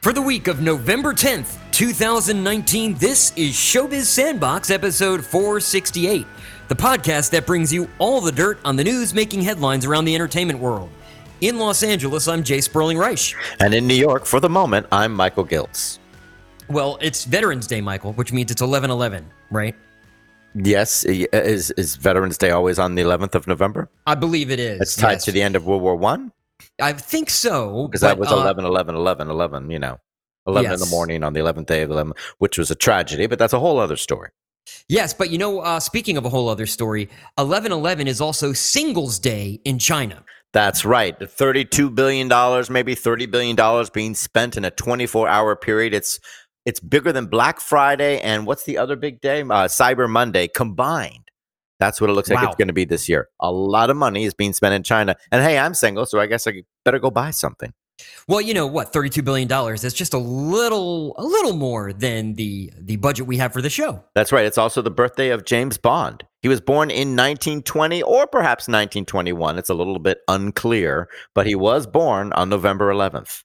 For the week of November 10th, 2019, this is Showbiz Sandbox episode 468, the podcast that brings you all the dirt on the news making headlines around the entertainment world. In Los Angeles, I'm Jay Sperling Reich. And in New York, for the moment, I'm Michael Giltz. Well, it's Veterans Day, Michael, which means it's 11/11, right? Yes. Is Veterans Day always on the 11th of November? I believe it is. It's tied to the end of World War I? I think so. Because that was 11/11/11/11, you know. 11 in the Yes. morning on the 11th day of the 11th, which was a tragedy, but that's a whole other story. Yes, but you know, speaking of a whole other story, 11/11 is also Singles Day in China. That's right. $32 billion, maybe $30 billion being spent in a 24-hour period. It's bigger than Black Friday and what's the other big day? Cyber Monday combined. That's what it looks like Wow. it's going to be this year. A lot of money is being spent in China. And hey, I'm single, so I guess I better go buy something. Well, you know what? $32 billion. That's just a little more than the budget we have for the show. That's right. It's also the birthday of James Bond. He was born in 1920 or perhaps 1921. It's a little bit unclear, but he was born on November 11th.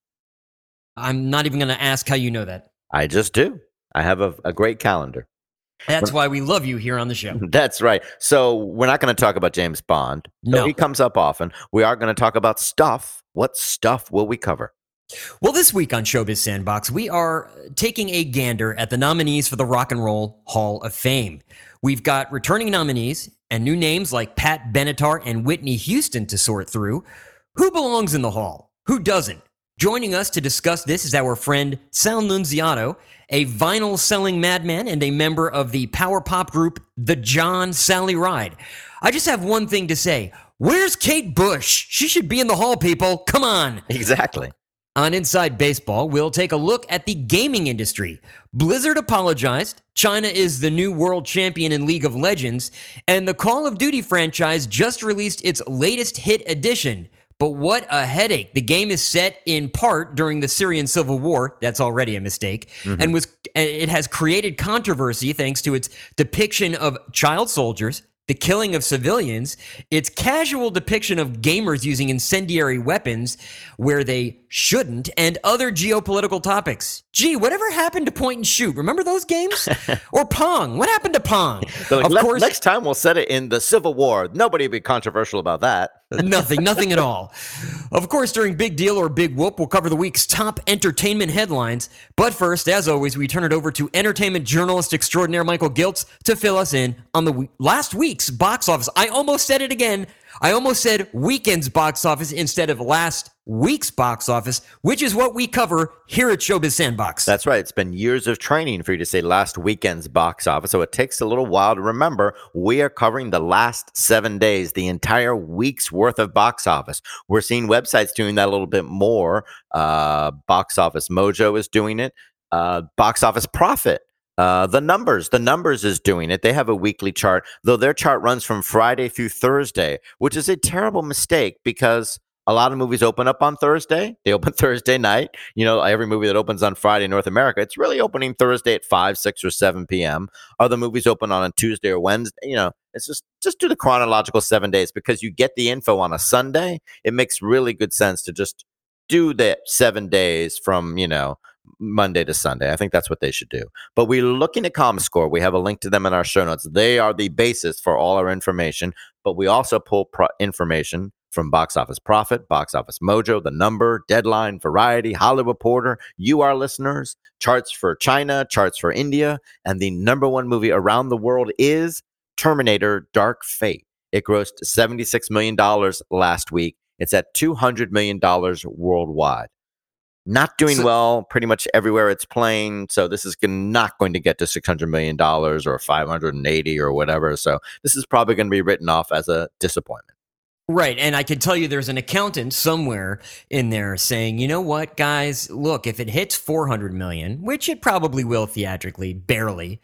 I'm not even going to ask how you know that. I just do. I have a great calendar. That's why we love you here on the show. That's right. So we're not going to talk about James Bond. No. He comes up often. We are going to talk about stuff. What stuff will we cover? Well, this week on Showbiz Sandbox, we are taking a gander at the nominees for the Rock and Roll Hall of Fame. We've got returning nominees and new names like Pat Benatar and Whitney Houston to sort through. Who belongs in the hall? Who doesn't? Joining us to discuss this is our friend Sal Nunziato, a vinyl-selling madman and a member of the power pop group The John Sally Ride. I just have one thing to say. Where's Kate Bush? She should be in the hall, people. Come on. Exactly. On Inside Baseball, we'll take a look at the gaming industry. Blizzard apologized, China is the new world champion in League of Legends, and the Call of Duty franchise just released its latest hit edition. But what a headache. The game is set in part during the Syrian civil war. That's already a mistake. And it has created controversy thanks to its depiction of child soldiers, the killing of civilians, its casual depiction of gamers using incendiary weapons where they shouldn't, and other geopolitical topics. Gee, whatever happened to point and shoot? Remember those games? Or Pong? What happened to Pong? Next time we'll set it in the Civil War. Nobody will be controversial about that. Nothing at all. Of course, during Big Deal or Big Whoop, we'll cover the week's top entertainment headlines. But first, as always, we turn it over to entertainment journalist extraordinaire Michael Giltz to fill us in on the last week's box office. I almost said it again. I almost said weekend's box office instead of last week's box office, which is what we cover here at Showbiz Sandbox. That's right. It's been years of training for you to say last weekend's box office, so it takes a little while to remember. We are covering the last 7 days, the entire week's worth of box office. We're seeing websites doing that a little bit more. Box Office Mojo is doing it. Box Office Profit. The numbers is doing it. They have a weekly chart, though their chart runs from Friday through Thursday, which is a terrible mistake because a lot of movies open up on Thursday. They open Thursday night. You know, every movie that opens on Friday in North America, it's really opening Thursday at 5, 6, or 7 p.m. Other movies open on a Tuesday or Wednesday. You know, it's just do the chronological 7 days because you get the info on a Sunday. It makes really good sense to just do the 7 days from, you know, Monday to Sunday. I think that's what they should do. But we're looking at ComScore. We have a link to them in our show notes. They are the basis for all our information, but we also pull information from Box Office Profit, Box Office Mojo, The Number, Deadline, Variety, Hollywood Reporter, you, our listeners, charts for China, charts for India, and the number one movie around the world is Terminator Dark Fate. It grossed $76 million last week. It's at $200 million worldwide. Not doing well pretty much everywhere it's playing. So this is not going to get to $600 million or 580 or whatever. So this is probably going to be written off as a disappointment. Right. And I can tell you there's an accountant somewhere in there saying, you know what, guys, look, if it hits 400 million, which it probably will theatrically, barely,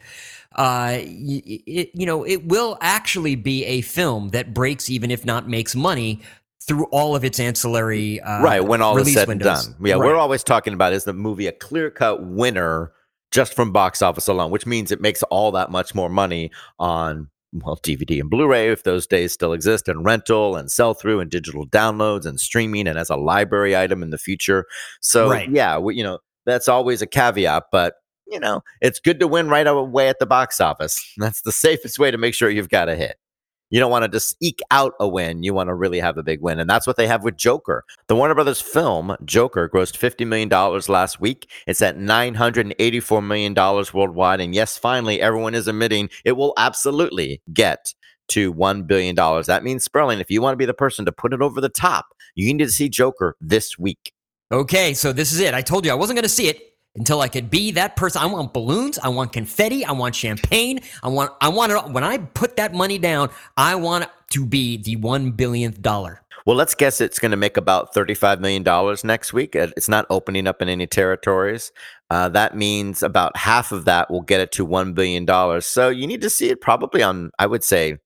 it will actually be a film that breaks even, if not makes money, through all of its ancillary right, when all is said windows. and done. Yeah, right. We're always talking about, is the movie a clear-cut winner just from box office alone, which means it makes all that much more money on, well, DVD and Blu-ray, if those days still exist, and rental and sell-through and digital downloads and streaming and as a library item in the future. So, Right. yeah, That's always a caveat, but it's good to win right away at the box office. That's the safest way to make sure you've got a hit. You don't want to just eke out a win. You want to really have a big win. And that's what they have with Joker. The Warner Brothers film, Joker, grossed $50 million last week. It's at $984 million worldwide. And yes, finally, everyone is admitting it will absolutely get to $1 billion. That means, Sperling, if you want to be the person to put it over the top, you need to see Joker this week. Okay, so this is it. I told you I wasn't going to see it until I could be that person. I want balloons. I want confetti. I want champagne. I want it. When I put that money down, I want it to be the $1 billionth dollar. Well, let's guess it's going to make about $35 million next week. It's not opening up in any territories. That means about half of that will get it to $1 billion. So you need to see it probably on, I would say,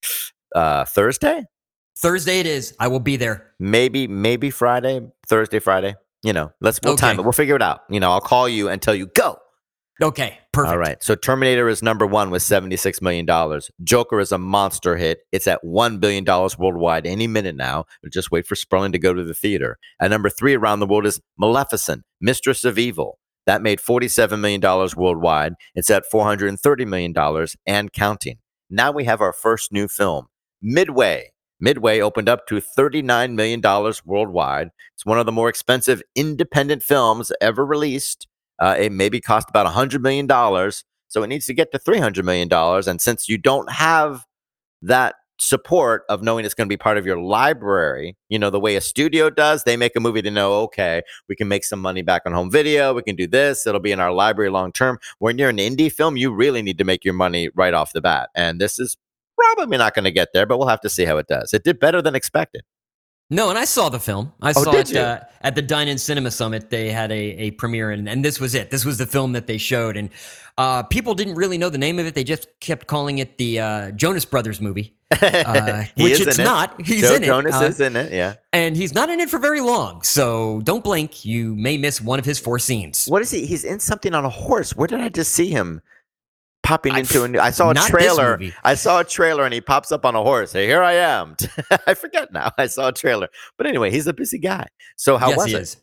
Thursday? Thursday it is. I will be there. Maybe Friday, Thursday, Friday. We'll time it. We'll figure it out. I'll call you and tell you, go. Okay, perfect. All right. So Terminator is number one with $76 million. Joker is a monster hit. It's at $1 billion worldwide any minute now. Just wait for Sperling to go to the theater. At number 3 around the world is Maleficent, Mistress of Evil. That made $47 million worldwide. It's at $430 million and counting. Now we have our first new film, Midway. Midway opened up to $39 million worldwide. It's one of the more expensive independent films ever released. It maybe cost about $100 million. So it needs to get to $300 million. And since you don't have that support of knowing it's going to be part of your library, the way a studio does, they make a movie to know, okay, we can make some money back on home video. We can do this. It'll be in our library long term. When you're an indie film, you really need to make your money right off the bat. And this is probably not going to get there, but we'll have to see how it does. It did better than expected. No, and I saw the film. I saw it at the Dine-In Cinema Summit. They had a premiere, and this was it. This was the film that they showed, and people didn't really know the name of it. They just kept calling it the Jonas Brothers movie, which it's not. He's in it. Jonas is in it, yeah. And he's not in it for very long, so don't blink. You may miss one of his 4 scenes. What is he? He's in something on a horse. Where did I just see him? Popping into a new. I saw a trailer. I saw a trailer, and he pops up on a horse. Hey, here I am. I forget now. I saw a trailer, but anyway, he's a busy guy. So how was it?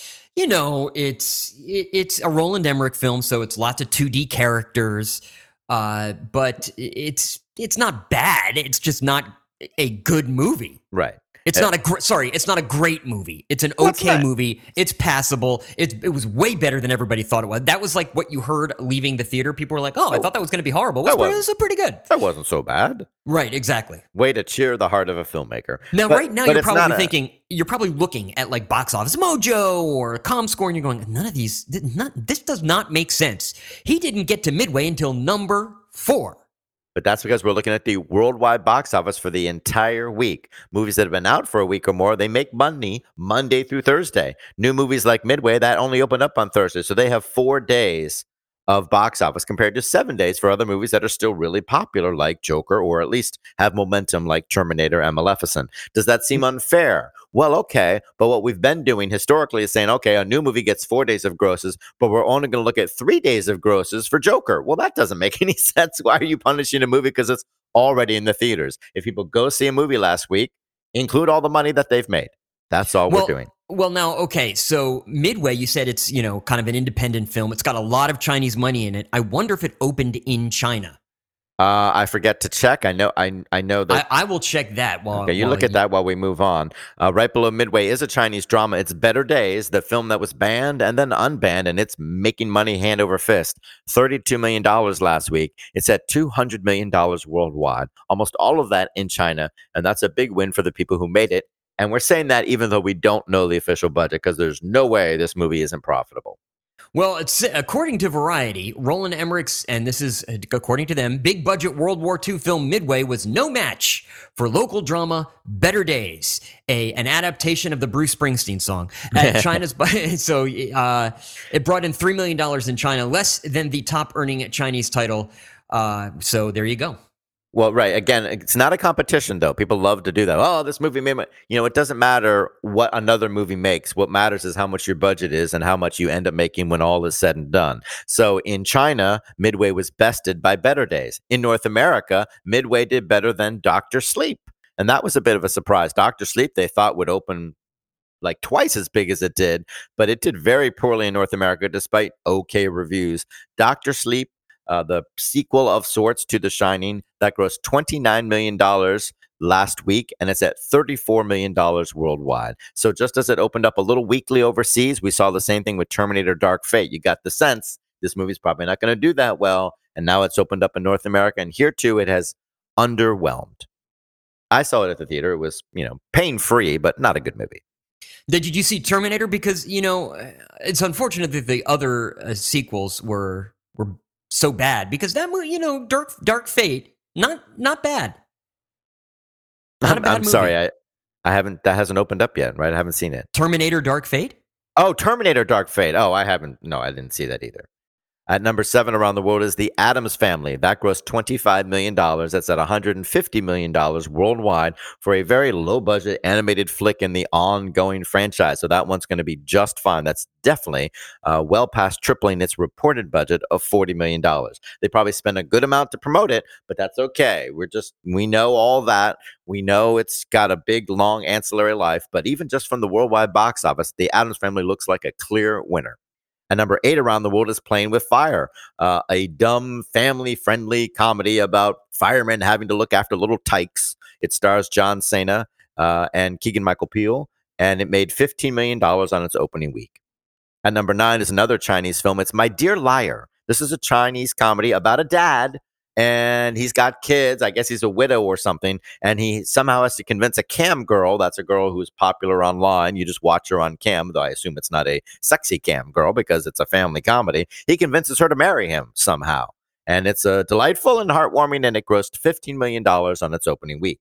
It's a Roland Emmerich film, so it's lots of 2D characters, but it's not bad. It's just not a good movie. Right. It's not a great movie. It's an okay movie. It's passable. It was way better than everybody thought it was. That was like what you heard leaving the theater. People were like, "Oh, I thought that was going to be horrible." It was pretty good. That wasn't so bad. Right, exactly. Way to cheer the heart of a filmmaker. Now, right now, you're probably thinking, you're probably looking at like Box Office Mojo or ComScore, and you're going, this does not make sense. He didn't get to Midway until number 4. But that's because we're looking at the worldwide box office for the entire week. Movies that have been out for a week or more, they make money Monday through Thursday. New movies like Midway, that only opened up on Thursday. So they have 4 days of box office compared to 7 days for other movies that are still really popular like Joker, or at least have momentum like Terminator and Maleficent. Does that seem unfair? Well, okay, but what we've been doing historically is saying, okay, a new movie gets 4 days of grosses, but we're only going to look at 3 days of grosses for Joker. Well, that doesn't make any sense. Why are you punishing a movie because it's already in the theaters? If people go see a movie last week, include all the money that they've made. That's all we're doing. Well, now, okay, so Midway, you said it's, kind of an independent film. It's got a lot of Chinese money in it. I wonder if it opened in China. I forget to check. I know that. I will check that. Look at that while we move on. Right below Midway is a Chinese drama. It's Better Days, the film that was banned and then unbanned, and it's making money hand over fist. $32 million last week. It's at $200 million worldwide. Almost all of that in China, and that's a big win for the people who made it. And we're saying that even though we don't know the official budget, because there's no way this movie isn't profitable. Well, according to Variety, Roland Emmerich's, and this is according to them, big budget World War II film Midway was no match for local drama Better Days, an adaptation of the Bruce Springsteen song. At China's, so it brought in $3 million in China, less than the top earning Chinese title. So there you go. Well, right. Again, it's not a competition, though. People love to do that. Oh, this movie made it doesn't matter what another movie makes. What matters is how much your budget is and how much you end up making when all is said and done. So in China, Midway was bested by Better Days. In North America, Midway did better than Dr. Sleep. And that was a bit of a surprise. Dr. Sleep, they thought would open like twice as big as it did, but it did very poorly in North America despite okay reviews. Doctor Sleep, the sequel of sorts to The Shining, that grossed $29 million last week, and it's at $34 million worldwide. So just as it opened up a little weakly overseas, we saw the same thing with Terminator Dark Fate. You got the sense this movie's probably not going to do that well, and now it's opened up in North America, and here too it has underwhelmed. I saw it at the theater. It was, pain-free, but not a good movie. Did you see Terminator? Because, it's unfortunate that the other sequels were so bad, because that movie, Dark Fate, not bad. Not a bad I'm movie. sorry, I haven't. That hasn't opened up yet, right? I haven't seen it. Terminator Dark Fate? Oh, Terminator Dark Fate. Oh, I haven't. No, I didn't see that either. At number 7 around the world is The Addams Family. That grossed $25 million. That's at $150 million worldwide for a very low-budget animated flick in the ongoing franchise. So that one's going to be just fine. That's definitely well past tripling its reported budget of $40 million. They probably spent a good amount to promote it, but that's okay. We know all that. We know it's got a big, long ancillary life. But even just from the worldwide box office, The Addams Family looks like a clear winner. And number 8 around the world is Playing with Fire, a dumb, family-friendly comedy about firemen having to look after little tykes. It stars John Cena and Keegan-Michael Peele, and it made $15 million on its opening week. At number 9 is another Chinese film. It's My Dear Liar. This is a Chinese comedy about a dad, and he's got kids. I guess he's a widow or something, and he somehow has to convince a cam girl. That's a girl who's popular online. You just watch her on cam, though I assume it's not a sexy cam girl because it's a family comedy. He convinces her to marry him somehow, and it's delightful and heartwarming, and it grossed $15 million on its opening week.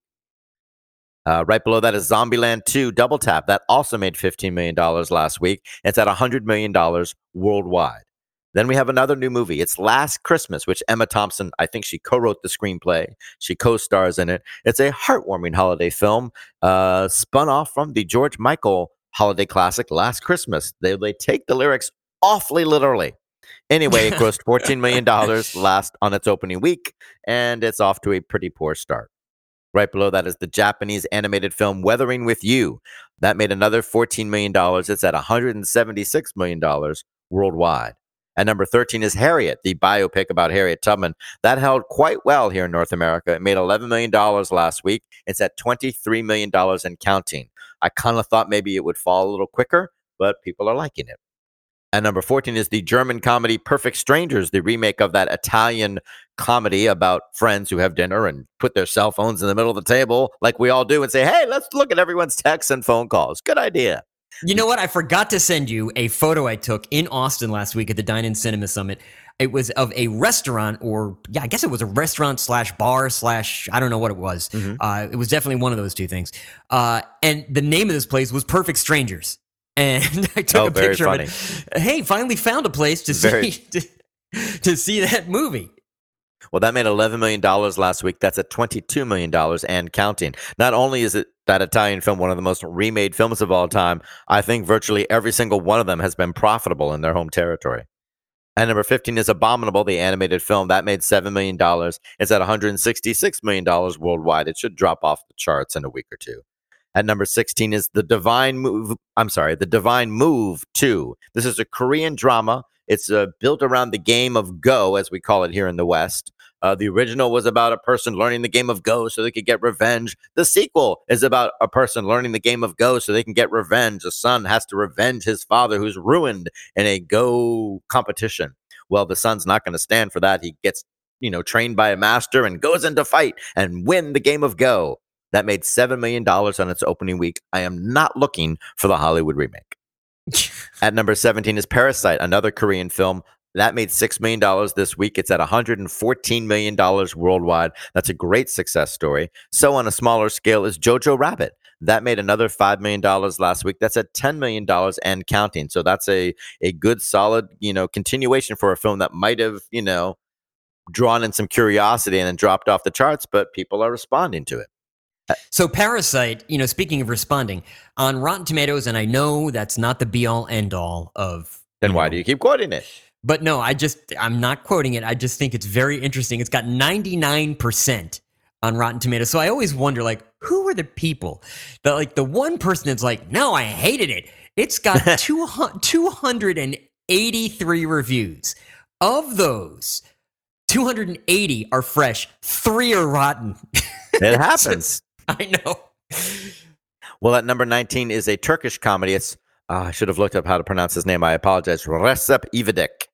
Right below that is Zombieland 2 Double Tap. That also made $15 million last week. It's at $100 million worldwide. Then we have another new movie. It's Last Christmas, which Emma Thompson, I think she co-wrote the screenplay. She co-stars in it. It's a heartwarming holiday film spun off from the George Michael holiday classic, Last Christmas. They take the lyrics awfully literally. Anyway, it grossed $14 million last on its opening week, and it's off to a pretty poor start. Right below that is the Japanese animated film Weathering with You. That made another $14 million. It's at $176 million worldwide. At number 13 is Harriet, the biopic about Harriet Tubman. That held quite well here in North America. It made $11 million last week. It's at $23 million and counting. I kind of thought maybe it would fall a little quicker, but people are liking it. At number 14 is the German comedy Perfect Strangers, the remake of that Italian comedy about friends who have dinner and put their cell phones in the middle of the table like we all do and say, hey, let's look at everyone's texts and phone calls. Good idea. You know what? I forgot to send you a photo I took in Austin last week at the Dine-In Cinema Summit. It was of a restaurant, I guess it was a restaurant / bar / I don't know what it was. Mm-hmm. It was definitely one of those two things. And the name of this place was Perfect Strangers. And I took a picture of it. Hey, finally found a place to see that movie. Well, that made $11 million last week. That's at $22 million and counting. Not only is it that Italian film one of the most remade films of all time, I think virtually every single one of them has been profitable in their home territory. And number 15 is Abominable, the animated film. That made $7 million. It's at $166 million worldwide. It should drop off the charts in a week or two. At number 16 is The Divine Move 2. This is a Korean drama. It's built around the game of Go, as we call it here in the West. The original was about a person learning the game of Go so they could get revenge. The sequel is about a person learning the game of Go so they can get revenge. A son has to revenge his father who's ruined in a Go competition. Well, the son's not going to stand for that. He gets, trained by a master and goes into fight and win the game of Go. That made $7 million on its opening week. I am not looking for the Hollywood remake. At number 17 is Parasite, another Korean film. That made $6 million this week. It's at $114 million worldwide. That's a great success story. So on a smaller scale is Jojo Rabbit. That made another $5 million last week. That's at $10 million and counting. So that's a good, solid, continuation for a film that might have, drawn in some curiosity and then dropped off the charts, but people are responding to it. So Parasite, speaking of responding, on Rotten Tomatoes, and I know that's not the be-all, end-all of... Then why do you keep quoting it? But no, I'm not quoting it. I just think it's very interesting. It's got 99% on Rotten Tomatoes. So I always wonder, who are the people that, like, the one person that's like, no, I hated it. It's got 283 reviews. Of those, 280 are fresh, 3 are rotten. It happens. I know. Well, at number 19 is a Turkish comedy. It's I should have looked up how to pronounce his name. I apologize. Recep İvedik.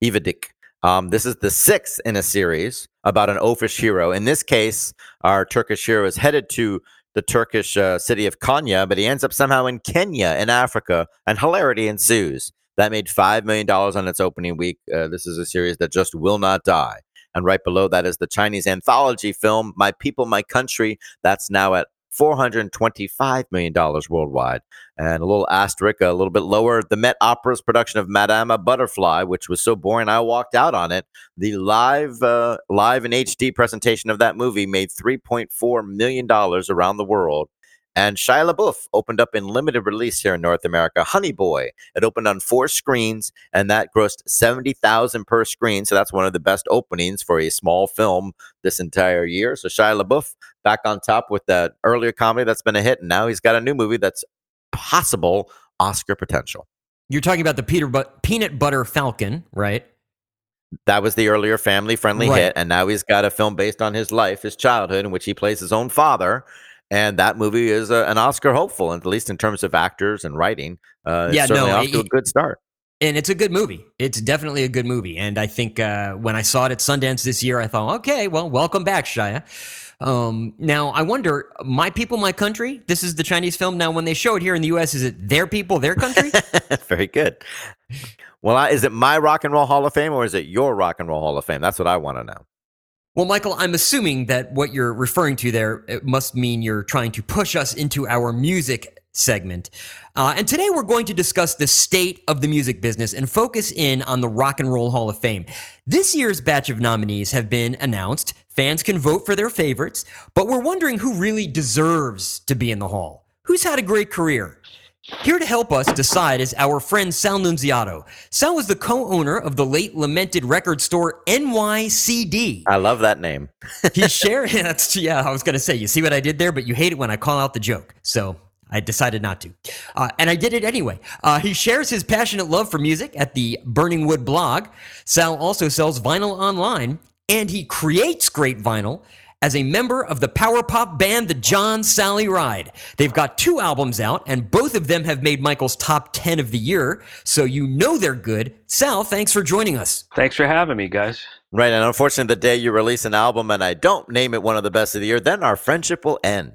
This is the 6th in a series about an oafish hero. In this case, our Turkish hero is headed to the Turkish city of Konya, but he ends up somehow in Kenya in Africa, and hilarity ensues. That made $5 million on its opening week. This is a series that just will not die. And right below that is the Chinese anthology film, My People, My Country. That's now at $425 million worldwide. And a little asterisk, a little bit lower, the Met Opera's production of Madame Butterfly, which was so boring I walked out on it. The live in HD presentation of that movie made $3.4 million around the world. And Shia LaBeouf opened up in limited release here in North America, Honey Boy. It opened on 4 screens, and that grossed $70,000 per screen. So that's one of the best openings for a small film this entire year. So Shia LaBeouf back on top with that earlier comedy that's been a hit, and now he's got a new movie that's possible Oscar potential. You're talking about the Peanut Butter Falcon, right? That was the earlier family-friendly hit, and now he's got a film based on his life, his childhood, in which he plays his own father. And that movie is an Oscar hopeful, at least in terms of actors and writing. It's certainly off to a good start. And it's a good movie. It's definitely a good movie. And I think when I saw it at Sundance this year, I thought, okay, well, welcome back, Shia. Now, I wonder, My People, My Country, this is the Chinese film. Now, when they show it here in the U.S., is it Their People, Their Country? Very good. Well, is it my Rock and Roll Hall of Fame or is it your Rock and Roll Hall of Fame? That's what I want to know. Well, Michael, I'm assuming that what you're referring to there, it must mean you're trying to push us into our music segment. And today we're going to discuss the state of the music business and focus in on the Rock and Roll Hall of Fame. This year's batch of nominees have been announced. Fans can vote for their favorites, but we're wondering who really deserves to be in the Hall. Who's had a great career? Here to help us decide is our friend Sal Nunziato. Sal was the co-owner of the late lamented record store NYCD. I love that name. He shared, I was going to say, you see what I did there, but you hate it when I call out the joke. So I decided not to. And I did it anyway. He shares his passionate love for music at the Burning Wood blog. Sal also sells vinyl online, and he creates great vinyl as a member of the power pop band, the John Sally Ride. They've got 2 albums out, and both of them have made Michael's top 10 of the year, so you know they're good. Sal, thanks for joining us. Thanks for having me, guys. Right, and unfortunately, the day you release an album and I don't name it one of the best of the year, then our friendship will end.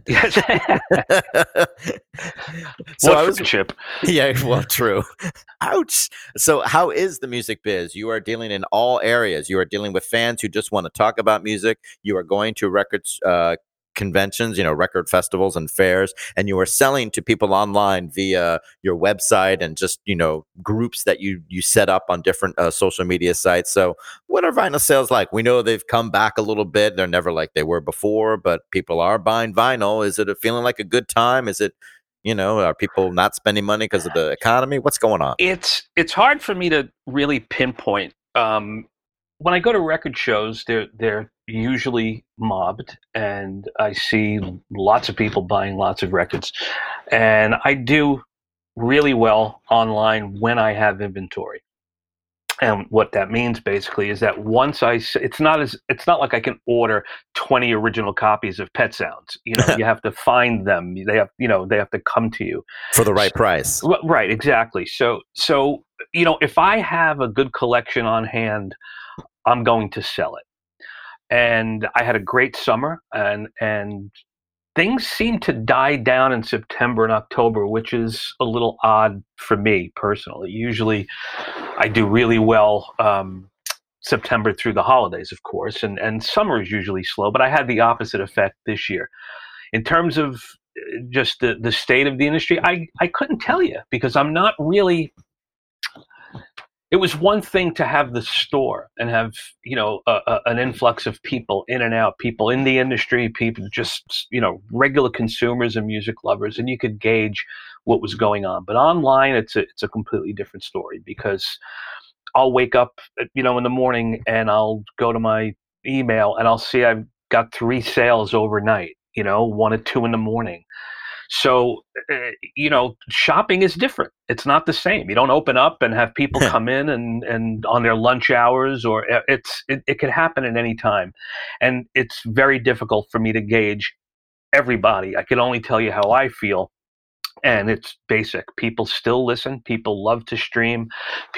Friendship? Yeah, well, true. Ouch. So how is the music biz? You are dealing in all areas. You are dealing with fans who just want to talk about music. You are going to records conventions, record festivals and fairs, and you are selling to people online via your website and just, groups that you set up on different social media sites. So what are vinyl sales like? We know they've come back a little bit. They're never like they were before, but people are buying vinyl. Is it feeling like a good time? Is it, are people not spending money because of the economy? What's going on? It's hard for me to really pinpoint. When I go to record shows, they're usually mobbed, and I see lots of people buying lots of records. And I do really well online when I have inventory. And what that means basically is that once it's not like I can order 20 original copies of Pet Sounds. You have to find them. They have to come to you for the right price. Right, exactly. So if I have a good collection on hand, I'm going to sell it. And I had a great summer, and things seem to die down in September and October, which is a little odd for me personally. Usually I do really well September through the holidays, of course, and summer is usually slow, but I had the opposite effect this year. In terms of just the state of the industry, I couldn't tell you, because I'm not really... It was one thing to have the store and have, an influx of people in and out, people in the industry, people just, regular consumers and music lovers, and you could gauge what was going on. But online, it's a completely different story, because I'll wake up, in the morning, and I'll go to my email and I'll see I've got 3 sales overnight, 1 or 2 in the morning. So, shopping is different. It's not the same. You don't open up and have people come in and on their lunch hours, or it could happen at any time. And it's very difficult for me to gauge everybody. I can only tell you how I feel. And it's basic. People still listen. People love to stream.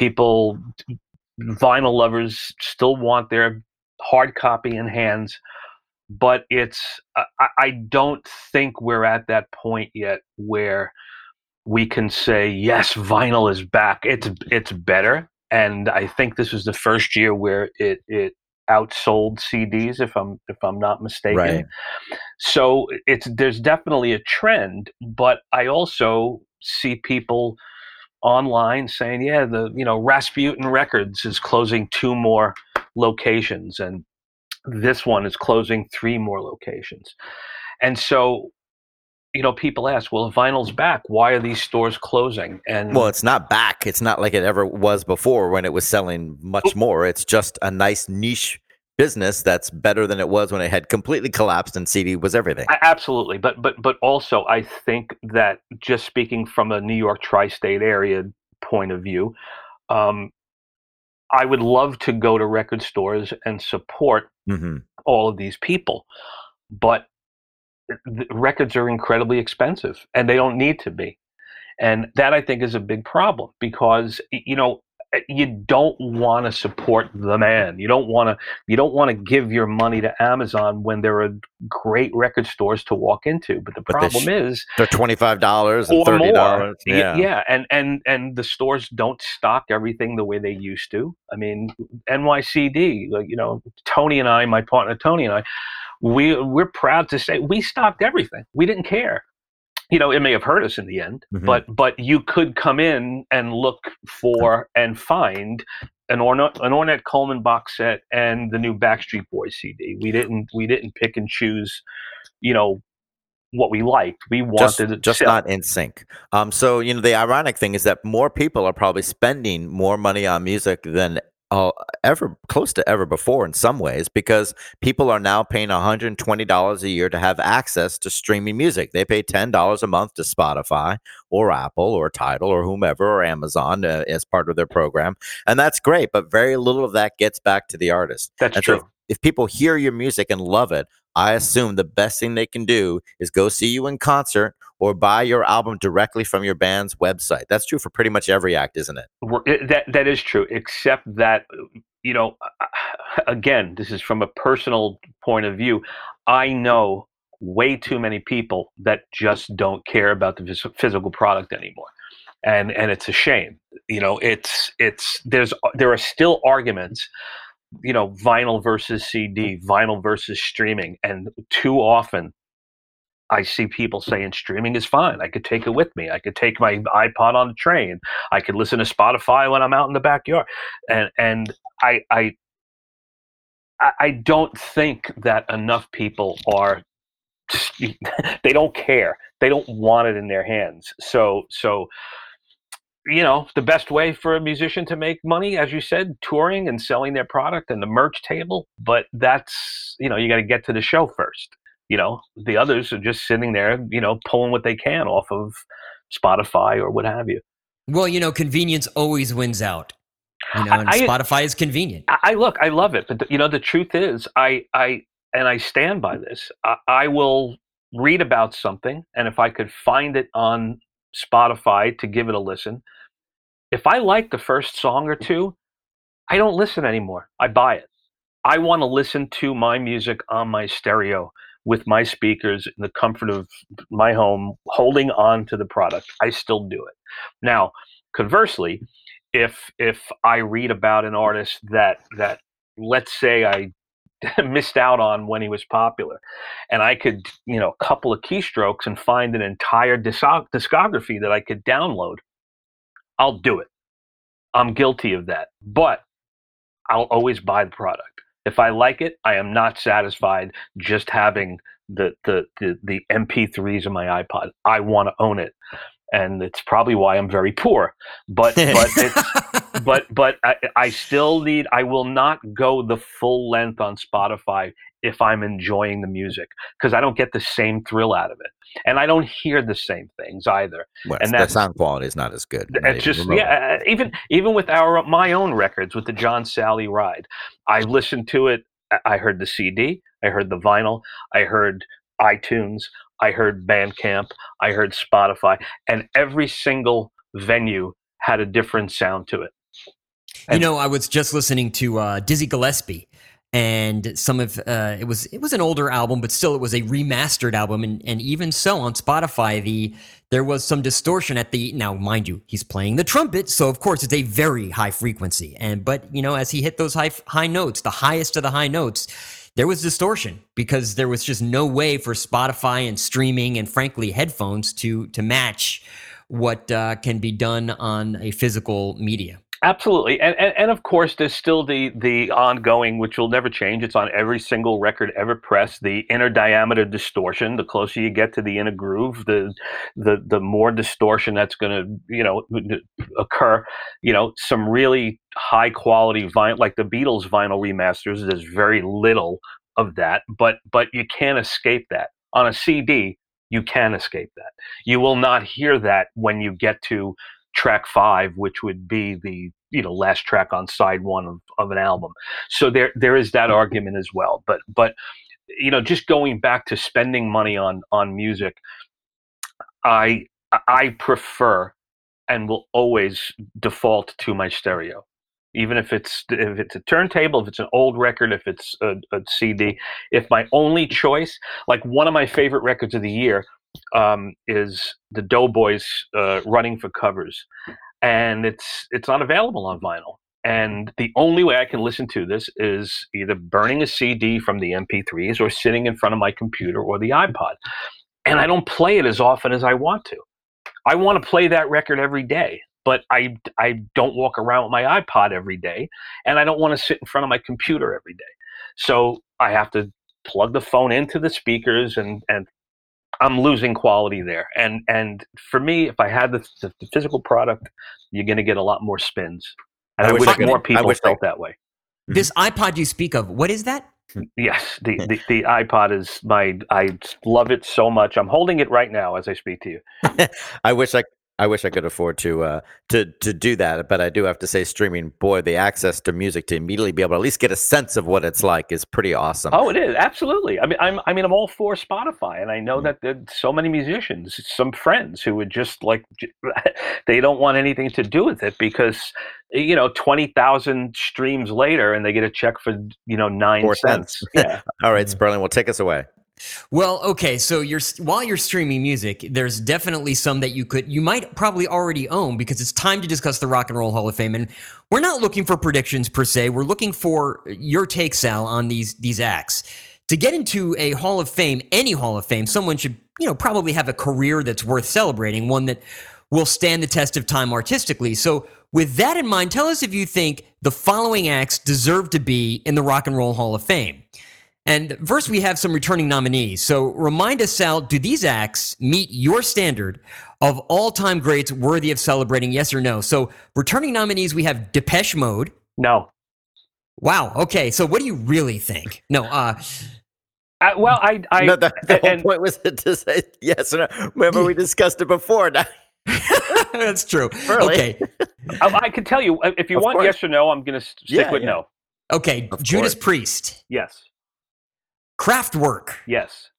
Vinyl lovers still want their hard copy in hands. But I don't think we're at that point yet where we can say, yes, vinyl is back. It's better. And I think this is the first year where it outsold CDs, if I'm not mistaken. Right. So there's definitely a trend, but I also see people online saying, yeah, Rasputin Records is closing 2 more locations, and this one is closing 3 more locations. And so, people ask, well, if vinyl's back, why are these stores closing? And well, it's not back. It's not like it ever was before when it was selling much more. It's just a nice niche business that's better than it was when it had completely collapsed and CD was everything. Absolutely. But also, I think that, just speaking from a New York tri-state area point of view, I would love to go to record stores and support all of these people, but the records are incredibly expensive, and they don't need to be. And that, I think, is a big problem, because you don't want to support the man. You don't want to give your money to Amazon when there are great record stores to walk into. But the problem is they're $25 and $30. Yeah. And the stores don't stock everything the way they used to. I mean, NYCD, Tony and I, my partner Tony and I, we're proud to say we stocked everything. We didn't care. It may have hurt us in the end, but you could come in and look for and find an Ornette Coleman box set and the new Backstreet Boys CD. We didn't pick and choose, what we liked. We wanted just not in sync. So the ironic thing is that more people are probably spending more money on music than close to ever before in some ways, because people are now paying $120 a year to have access to streaming music. They pay $10 a month to Spotify or Apple or Tidal or whomever or Amazon as part of their program. And that's great, but very little of that gets back to the artist. That's true. So if people hear your music and love it, I assume the best thing they can do is go see you in concert or buy your album directly from your band's website. That's true for pretty much every act, isn't it? That is true, except that, again, this is from a personal point of view. I know way too many people that just don't care about the physical product anymore. And it's a shame. There are still arguments, vinyl versus CD, vinyl versus streaming. And too often I see people saying streaming is fine. I could take it with me. I could take my iPod on the train. I could listen to Spotify when I'm out in the backyard. And I don't think that enough people are, they don't care. They don't want it in their hands. So the best way for a musician to make money, as you said, touring and selling their product and the merch table. But that's, you got to get to the show first. The others are just sitting there, pulling what they can off of Spotify or what have you. Well, convenience always wins out. And Spotify is convenient. I love it. But the truth is, I stand by this. I will read about something, and if I could find it on Spotify to give it a listen, if I like the first song or two, I don't listen anymore. I buy it. I want to listen to my music on my stereo with my speakers in the comfort of my home, holding on to the product. I still do it. Now, conversely, if I read about an artist that let's say I missed out on when he was popular, and I could, a couple of keystrokes and find an entire discography that I could download, I'll do it. I'm guilty of that, but I'll always buy the product. If I like it, I am not satisfied just having the MP3s on my iPod. I want to own it, and it's probably why I'm very poor. But it's but I still need. I will not go the full length on Spotify if I'm enjoying the music, because I don't get the same thrill out of it, and I don't hear the same things either. Well, and the sound quality is not as good. It's just even with my own records, with the John Sally ride, I listened to it. I heard the CD, I heard the vinyl, I heard iTunes, I heard Bandcamp, I heard Spotify, and every single venue had a different sound to it. And, I was just listening to Dizzy Gillespie, and some of it was an older album, but still it was a remastered album, and even so on Spotify there was some distortion at now mind you, he's playing the trumpet, so of course it's a very high frequency, but as he hit those high notes, the highest of the high notes, there was distortion because there was just no way for Spotify and streaming and frankly headphones to match what can be done on a physical media. Absolutely, and of course, there's still the ongoing, which will never change. It's on every single record ever pressed. The inner diameter distortion. The closer you get to the inner groove, the more distortion that's going to occur. Some really high quality vinyl, like the Beatles vinyl remasters. There's very little of that, but you can't escape that on a CD. You can escape that. You will not hear that when you get to track 5, which would be the last track on side 1 of an album. So there is that argument as well. But just going back to spending money on music, I prefer and will always default to my stereo, even if it's a turntable, if it's an old record, if it's a CD. If my only choice, like one of my favorite records of the year, is the Doughboys Running for Covers, and it's not available on vinyl, and the only way I can listen to this is either burning a CD from the MP3s or sitting in front of my computer or the iPod, and I don't play it as often as I want to. I want to play that record every day, but I don't walk around with my iPod every day, and I don't want to sit in front of my computer every day, so I have to plug the phone into the speakers, and I'm losing quality there. And for me, if I had the physical product, you're going to get a lot more spins. And I wish more people felt that way. This iPod you speak of, what is that? Yes, the iPod is I love it so much. I'm holding it right now as I speak to you. I wish I could afford to do that, but I do have to say, streaming, boy, the access to music to immediately be able to at least get a sense of what it's like is pretty awesome. Oh, it is, absolutely. I mean, I'm all for Spotify, and I know that there's so many musicians, some friends who would just they don't want anything to do with it because 20,000 streams later, and they get a check for 9 cents. Yeah. All right, Sperling, well, take us away. Well, okay, so while you're streaming music, there's definitely some that you might probably already own, because it's time to discuss the Rock and Roll Hall of Fame. And we're not looking for predictions per se. We're looking for your take, Sal, on these acts. To get into a Hall of Fame, any Hall of Fame, someone should probably have a career that's worth celebrating, one that will stand the test of time artistically. So with that in mind, tell us if you think the following acts deserve to be in the Rock and Roll Hall of Fame. And first, we have some returning nominees. So remind us, Sal, do these acts meet your standard of all-time greats worthy of celebrating, yes or no? So returning nominees, we have Depeche Mode. No. Wow. Okay. So what do you really think? No. No, the whole point was to say yes or no. Remember, we discussed it before. That's true. Really? Okay. I can tell you, if you want yes or no, I'm going to stick with no. Okay. Judas Priest. Yes. Kraftwerk. Yes.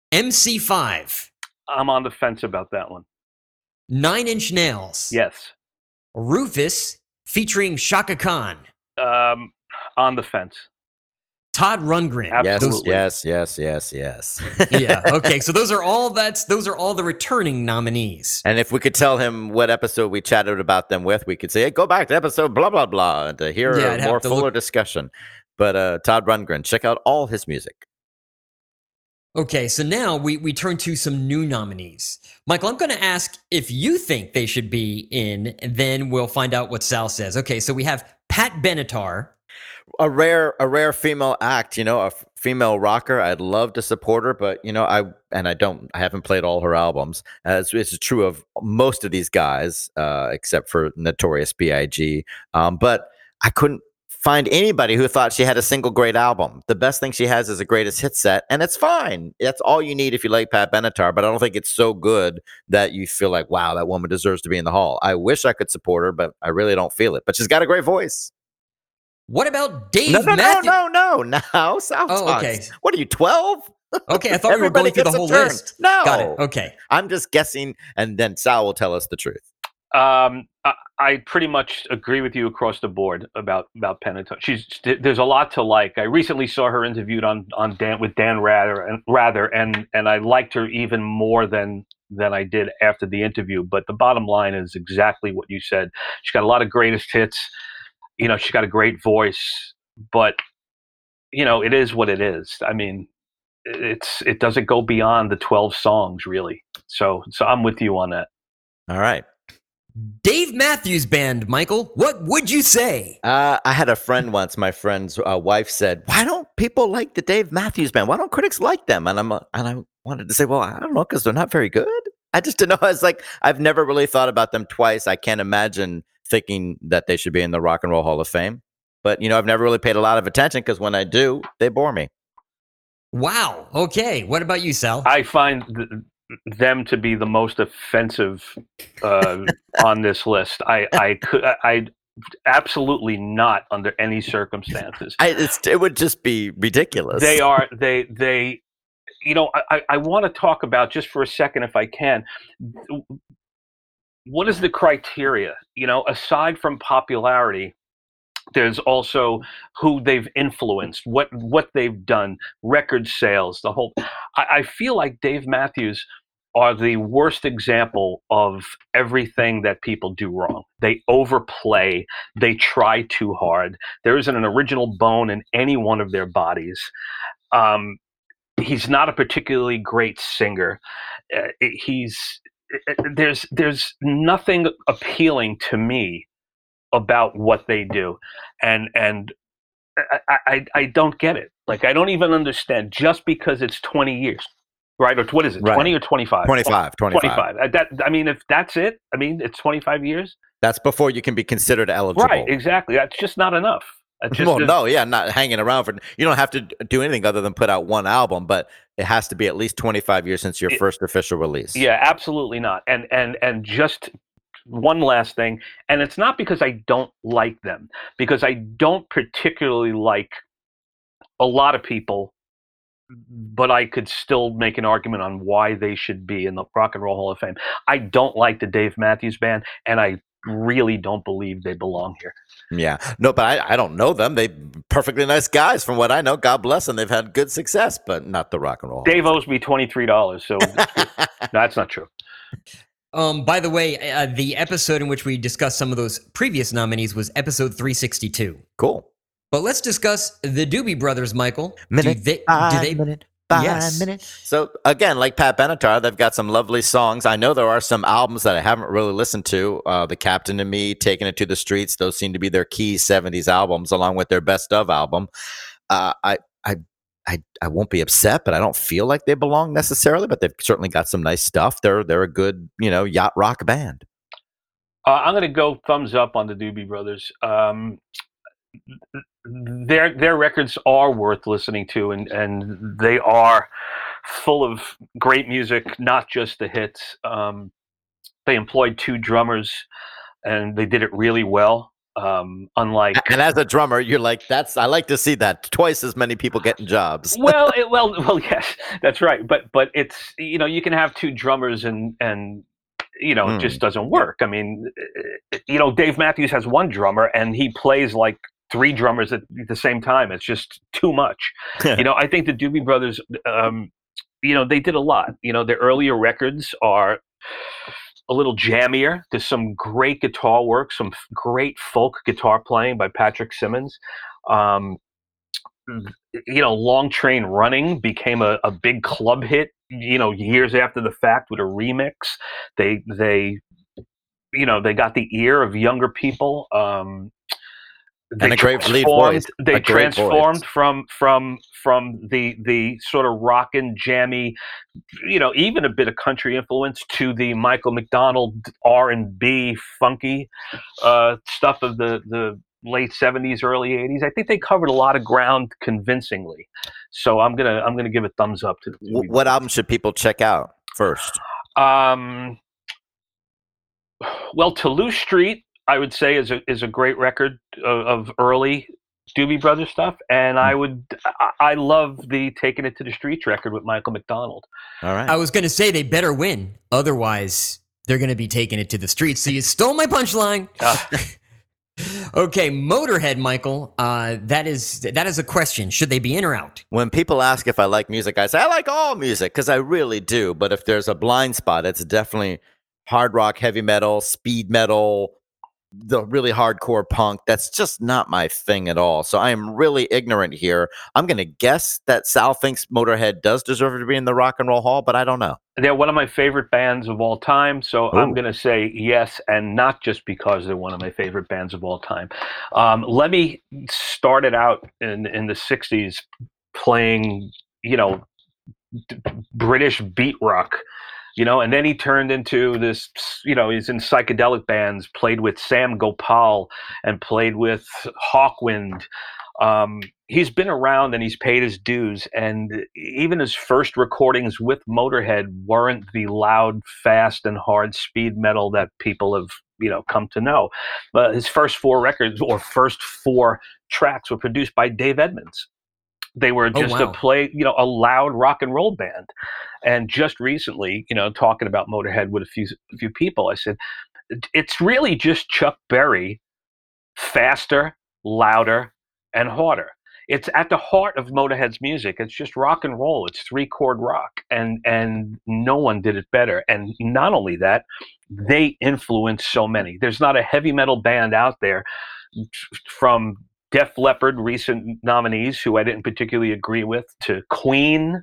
MC5. I'm on the fence about that one. 9 Inch Nails. Yes. Rufus featuring Shaka Khan. On the fence. Todd Rundgren. Absolutely. Yes. Yeah. Okay. So those are all the returning nominees. And if we could tell him what episode we chatted about them with, we could say, hey, go back to episode blah blah blah to hear a more fuller discussion. But Todd Rundgren, check out all his music. Okay, so now we turn to some new nominees. Michael, I'm going to ask if you think they should be in, and then we'll find out what Sal says. Okay, so we have Pat Benatar. a rare female act, a female rocker. I'd love to support her, but I haven't played all her albums. It's true of most of these guys, except for Notorious B.I.G. But I couldn't find anybody who thought she had a single great album. The best thing she has is a greatest hit set, and it's fine. That's all you need if you like Pat Benatar, but I don't think it's so good that you feel like, wow, that woman deserves to be in the Hall. I wish I could support her, but I really don't feel it. But she's got a great voice. What about Dave No. Now, South Oh, okay. Talks. What are you, 12? Okay, I thought we were going through the whole list. No. Got it. Okay. I'm just guessing, and then Sal will tell us the truth. I pretty much agree with you across the board about Benatar. There's a lot to like. I recently saw her interviewed on with Dan Rather, and I liked her even more than I did after the interview. But the bottom line is exactly what you said. She's got a lot of greatest hits. She's got a great voice, but it is what it is. I mean, it doesn't go beyond the 12 songs really. So I'm with you on that. All right. Dave Matthews Band, Michael. What would you say? I had a friend once. My friend's wife said, "Why don't people like the Dave Matthews Band? Why don't critics like them?" And I wanted to say, "Well, I don't know, because they're not very good." I just didn't know. I was like, I've never really thought about them twice. I can't imagine thinking that they should be in the Rock and Roll Hall of Fame. But I've never really paid a lot of attention, because when I do, they bore me. Wow. Okay. What about you, Sal? I find them to be the most offensive on this list. I absolutely not under any circumstances. It would just be ridiculous. They are. They. I want to talk about, just for a second, if I can, what is the criteria? Aside from popularity, there's also who they've influenced, what they've done, record sales, the whole. I feel like Dave Matthews are the worst example of everything that people do wrong. They overplay. They try too hard. There isn't an original bone in any one of their bodies. He's not a particularly great singer. There's nothing appealing to me about what they do, and I don't get it. Like, I don't even understand. Just because it's 20 years, right? Or what is it? Right. 20 or 25? 25. If that's it, it's 25 years. That's before you can be considered eligible. Right. Exactly. That's just not enough. Not hanging around for. You don't have to do anything other than put out one album, but it has to be at least 25 years since your first official release. Yeah, absolutely not. And just one last thing, and it's not because I don't like them, because I don't particularly like a lot of people, but I could still make an argument on why they should be in the Rock and Roll Hall of Fame. I don't like the Dave Matthews Band, and I really don't believe they belong here. Yeah. No, but I don't know them. They're perfectly nice guys from what I know. God bless them. They've had good success, but not the Rock and Roll. Dave owes me $23, so no, that's not true. By the way, the episode in which we discussed some of those previous nominees was episode 362. Cool. But let's discuss the Doobie Brothers, Michael. Minute by minute. So again, like Pat Benatar, they've got some lovely songs. I know there are some albums that I haven't really listened to. The Captain and Me, Taking It to the Streets, those seem to be their key 70s albums, along with their best of album. I won't be upset, but I don't feel like they belong necessarily. But they've certainly got some nice stuff. They're a good, yacht rock band. I'm going to go thumbs up on the Doobie Brothers. Their records are worth listening to, and they are full of great music, not just the hits. They employed 2 drummers, and they did it really well. Unlike, and as a drummer, you're like, I like to see that, twice as many people getting jobs. well, yes, that's right. But it's, you can have 2 drummers and it just doesn't work. I mean, Dave Matthews has 1 drummer, and he plays like 3 drummers at the same time. It's just too much. I think the Doobie Brothers, they did a lot. Their earlier records are a little jammier. There's some great guitar work, some great folk guitar playing by Patrick Simmons. Long Train Running became a big club hit, years after the fact, with a remix. They got the ear of younger people. And a great lead voice. They transformed from the sort of rockin', jammy, even a bit of country influence to the Michael McDonald R&B funky stuff of the late 70s, early 80s. I think they covered a lot of ground convincingly. So I'm gonna give a thumbs up to the What album should people check out first? Well, Toulouse Street, I would say, is a great record of early Doobie Brothers stuff, and I love the Taking It to the Streets record with Michael McDonald. All right. I was going to say they better win, otherwise they're going to be taking it to the streets. So you stole my punchline. Okay, Motorhead, Michael. That is a question. Should they be in or out? When people ask if I like music, I say I like all music because I really do. But if there's a blind spot, it's definitely hard rock, heavy metal, speed metal, the really hardcore punk. That's just not my thing at all. So I am really ignorant here. I'm going to guess that Sal thinks Motorhead does deserve to be in the Rock and Roll Hall, but I don't know. They're one of my favorite bands of all time, so I'm going to say yes, and not just because they're one of my favorite bands of all time. Let me start it out in the 60s playing, British beat rock. And then he turned into this, he's in psychedelic bands, played with Sam Gopal and played with Hawkwind. He's been around and he's paid his dues. And even his first recordings with Motorhead weren't the loud, fast, and hard speed metal that people have, come to know. But his first 4 records or first 4 tracks were produced by Dave Edmunds. They were just a loud rock and roll band. And just recently, talking about Motorhead with a few people, I said, it's really just Chuck Berry, faster, louder, and harder. It's at the heart of Motorhead's music. It's just rock and roll. It's 3-chord rock, and no one did it better. And not only that, they influenced so many. There's not a heavy metal band out there, from Def Leppard, recent nominees who I didn't particularly agree with, to Queen,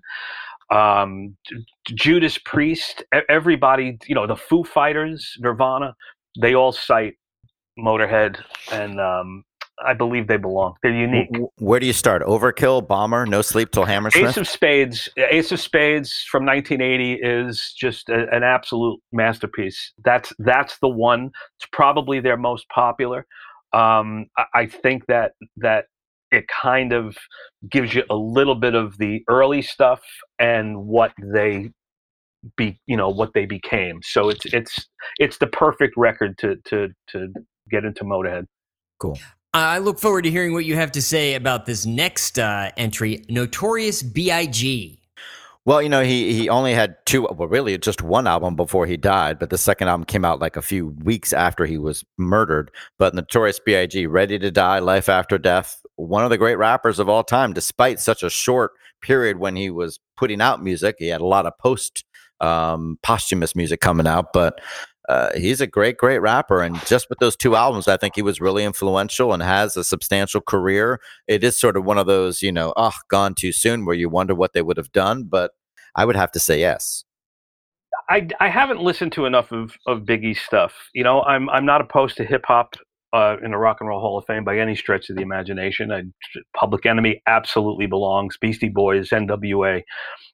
Judas Priest, everybody, the Foo Fighters, Nirvana, they all cite Motorhead, and I believe they belong. They're unique. Where do you start? Overkill, Bomber, No Sleep Till Hammersmith? Ace of Spades from 1980 is just an absolute masterpiece. That's the one. It's probably their most popular. I think that it kind of gives you a little bit of the early stuff and what they became. So it's the perfect record to get into Motorhead. Cool. I look forward to hearing what you have to say about this next entry, Notorious B.I.G. Well, he only had really just one album before he died, but the second album came out like a few weeks after he was murdered. But Notorious B.I.G., Ready to Die, Life After Death, one of the great rappers of all time, despite such a short period when he was putting out music. He had a lot of posthumous music coming out, but he's a great, great rapper. And just with those 2 albums, I think he was really influential and has a substantial career. It is sort of one of those, gone too soon, where you wonder what they would have done. But I would have to say yes. I haven't listened to enough of Biggie's stuff. I'm not opposed to hip hop in the Rock and Roll Hall of Fame by any stretch of the imagination. Public Enemy absolutely belongs. Beastie Boys, NWA.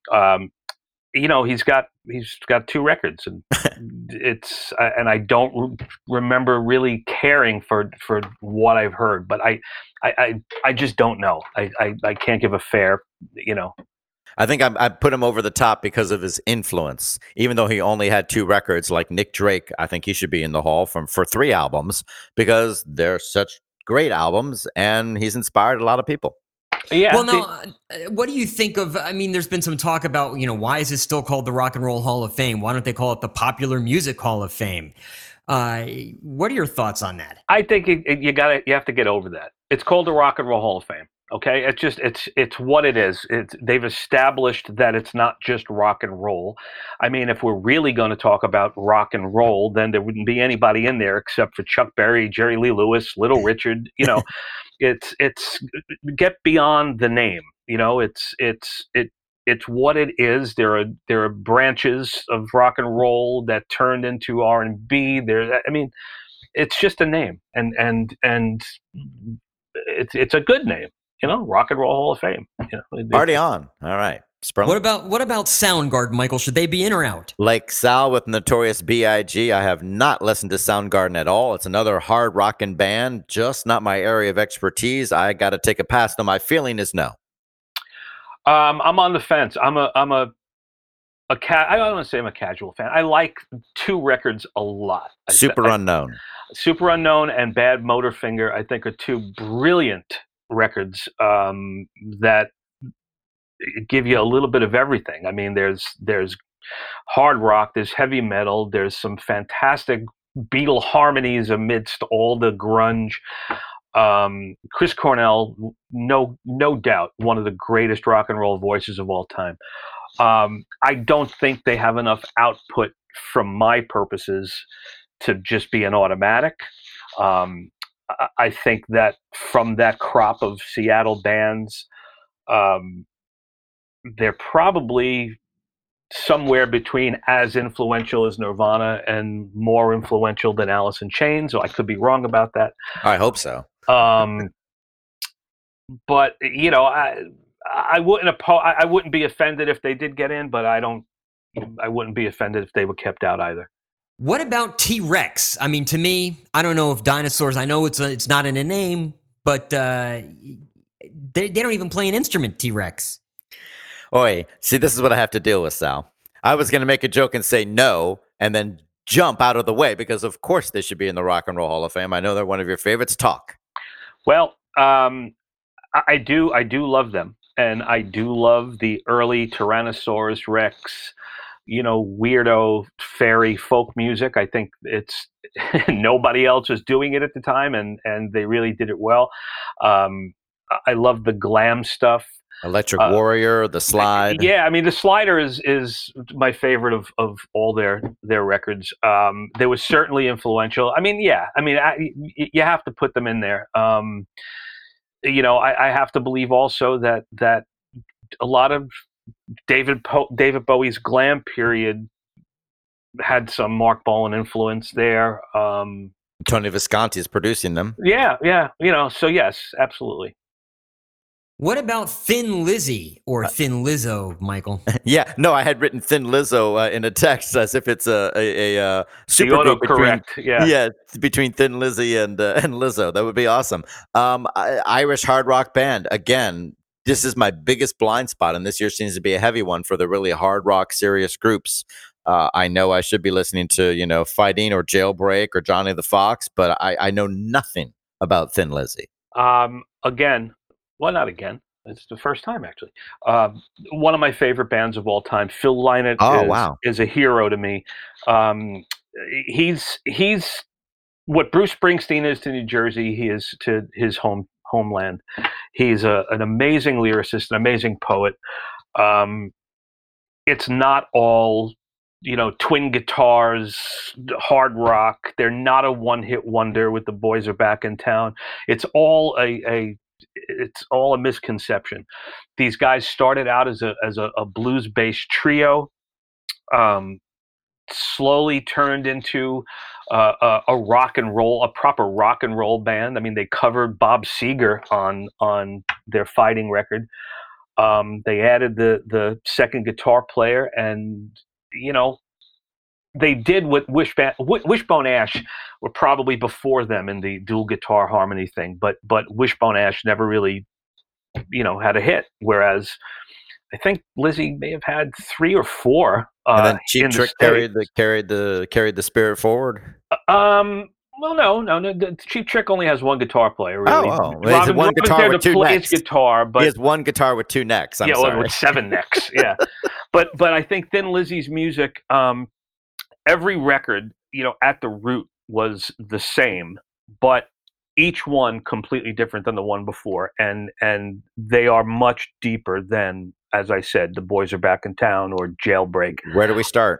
He's got 2 records, and and I don't remember really caring for what I've heard, but I just don't know. I can't give a fair, I think I put him over the top because of his influence. Even though he only had 2 records, like Nick Drake, I think he should be in the Hall for 3 albums because they're such great albums, and he's inspired a lot of people. Yeah. Well, now, what do you think of? I mean, there's been some talk about, why is it still called the Rock and Roll Hall of Fame? Why don't they call it the Popular Music Hall of Fame? What are your thoughts on that? I think you have to get over that. It's called the Rock and Roll Hall of Fame. Okay, it's what it is. They've established that it's not just rock and roll. I mean, if we're really going to talk about rock and roll, then there wouldn't be anybody in there except for Chuck Berry, Jerry Lee Lewis, Little Richard. It's get beyond the name. It's what it is. There are branches of rock and roll that turned into R&B. It's just a name, and it's a good name, Rock and Roll Hall of Fame. Already on. All right. Sperling? What about Soundgarden, Michael? Should they be in or out? Like Sal with Notorious B.I.G., I have not listened to Soundgarden at all. It's another hard rocking band, just not my area of expertise. I got to take a pass. No, my feeling is no. I'm on the fence. I don't want to say I'm a casual fan. I like two records a lot. Super Unknown and Bad Motorfinger, I think, are two brilliant records that give you a little bit of everything. I mean, there's hard rock, there's heavy metal, there's some fantastic Beatle harmonies amidst all the grunge. Chris Cornell, no doubt, one of the greatest rock and roll voices of all time. I don't think they have enough output from my purposes to just be an automatic. I think that from that crop of Seattle bands, they're probably somewhere between as influential as Nirvana and more influential than Alice in Chains. So I could be wrong about that. I hope so. But I wouldn't be offended if they did get in, but I wouldn't be offended if they were kept out either. What about T-Rex? I mean, to me, I don't know if dinosaurs. I know it's not in a name, but they don't even play an instrument. T-Rex. Oi, see, this is what I have to deal with, Sal. I was going to make a joke and say no, and then jump out of the way because, of course, they should be in the Rock and Roll Hall of Fame. I know they're one of your favorites. Talk. Well, I do love them, and I do love the early Tyrannosaurus Rex, weirdo fairy folk music. I think it's nobody else was doing it at the time, and they really did it well. I love the glam stuff. Electric Warrior, The Slide. Yeah, I mean, The Slider is my favorite of all their records. They were certainly influential. I mean, yeah, you have to put them in there. I have to believe also that a lot of David Bowie's glam period had some Mark Bolan influence there. Tony Visconti is producing them. Yeah. So yes, absolutely. What about Thin Lizzy or Thin Lizzo, Michael? Yeah, no, I had written Thin Lizzo in a text as if it's a super group between Thin Lizzy and Lizzo. That would be awesome. Irish hard rock band. Again, this is my biggest blind spot, and this year seems to be a heavy one for the really hard rock serious groups. I know I should be listening to Fighting or Jailbreak or Johnny the Fox, but I know nothing about Thin Lizzy. Not again. It's the first time, actually. One of my favorite bands of all time. Phil Lynott is a hero to me. He's what Bruce Springsteen is to New Jersey. He is to his homeland. He's an amazing lyricist, an amazing poet. It's not all twin guitars, hard rock. They're not a one-hit wonder with The Boys Are Back in Town. It's all it's all a misconception. These guys started out as a blues-based trio, slowly turned into a proper rock and roll band. I mean, they covered Bob Seger on their Fighting record. They added the second guitar player, and they did what Wishbone Ash were probably before them in the dual guitar harmony thing, but Wishbone Ash never really, had a hit. Whereas I think Lizzy may have had 3 or 4. And then Cheap Trick carried the spirit forward. Well, no. The Cheap Trick only has one guitar player. Really. Robin, one guitar with 2 necks. Guitar, but he has one guitar with 2 necks. I'm sorry. With 7 necks. Yeah, but I think Thin Lizzy's music. Every record, at the root was the same, but each one completely different than the one before, and they are much deeper than, as I said, The Boys Are Back in Town or Jailbreak. Where do we start?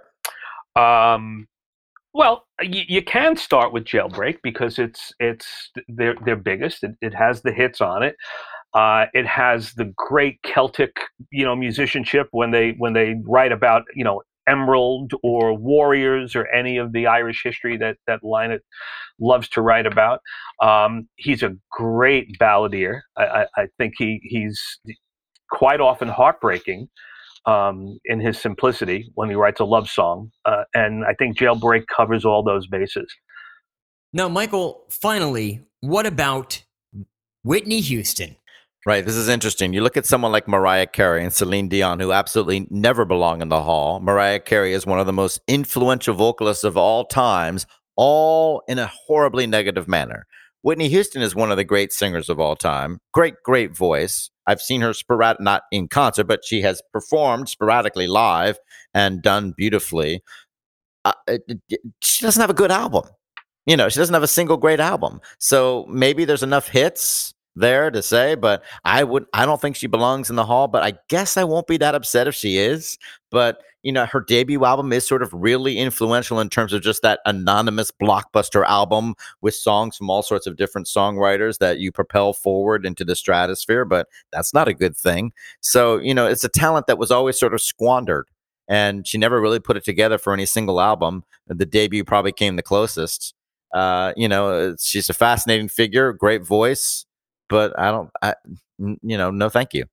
Well, you can start with Jailbreak because it's their biggest. It has the hits on it. It has the great Celtic, musicianship when they write about, Emerald or Warriors or any of the Irish history that Lynott loves to write about. He's a great balladeer. I think he's quite often heartbreaking in his simplicity when he writes a love song. And I think Jailbreak covers all those bases. Now, Michael, finally, what about Whitney Houston? Right. This is interesting. You look at someone like Mariah Carey and Celine Dion, who absolutely never belong in the hall. Mariah Carey is one of the most influential vocalists of all times, all in a horribly negative manner. Whitney Houston is one of the great singers of all time. Great voice. I've seen her not in concert, but she has performed sporadically live and done beautifully. She doesn't have a good album. She doesn't have a single great album. So maybe there's enough hits there to say, but I don't think she belongs in the hall, but I guess I won't be that upset if she is. But her debut album is sort of really influential in terms of just that anonymous blockbuster album with songs from all sorts of different songwriters that you propel forward into the stratosphere, but that's not a good thing. So, it's a talent that was always sort of squandered, and she never really put it together for any single album. The debut probably came the closest. She's a fascinating figure, great voice, but no, thank you.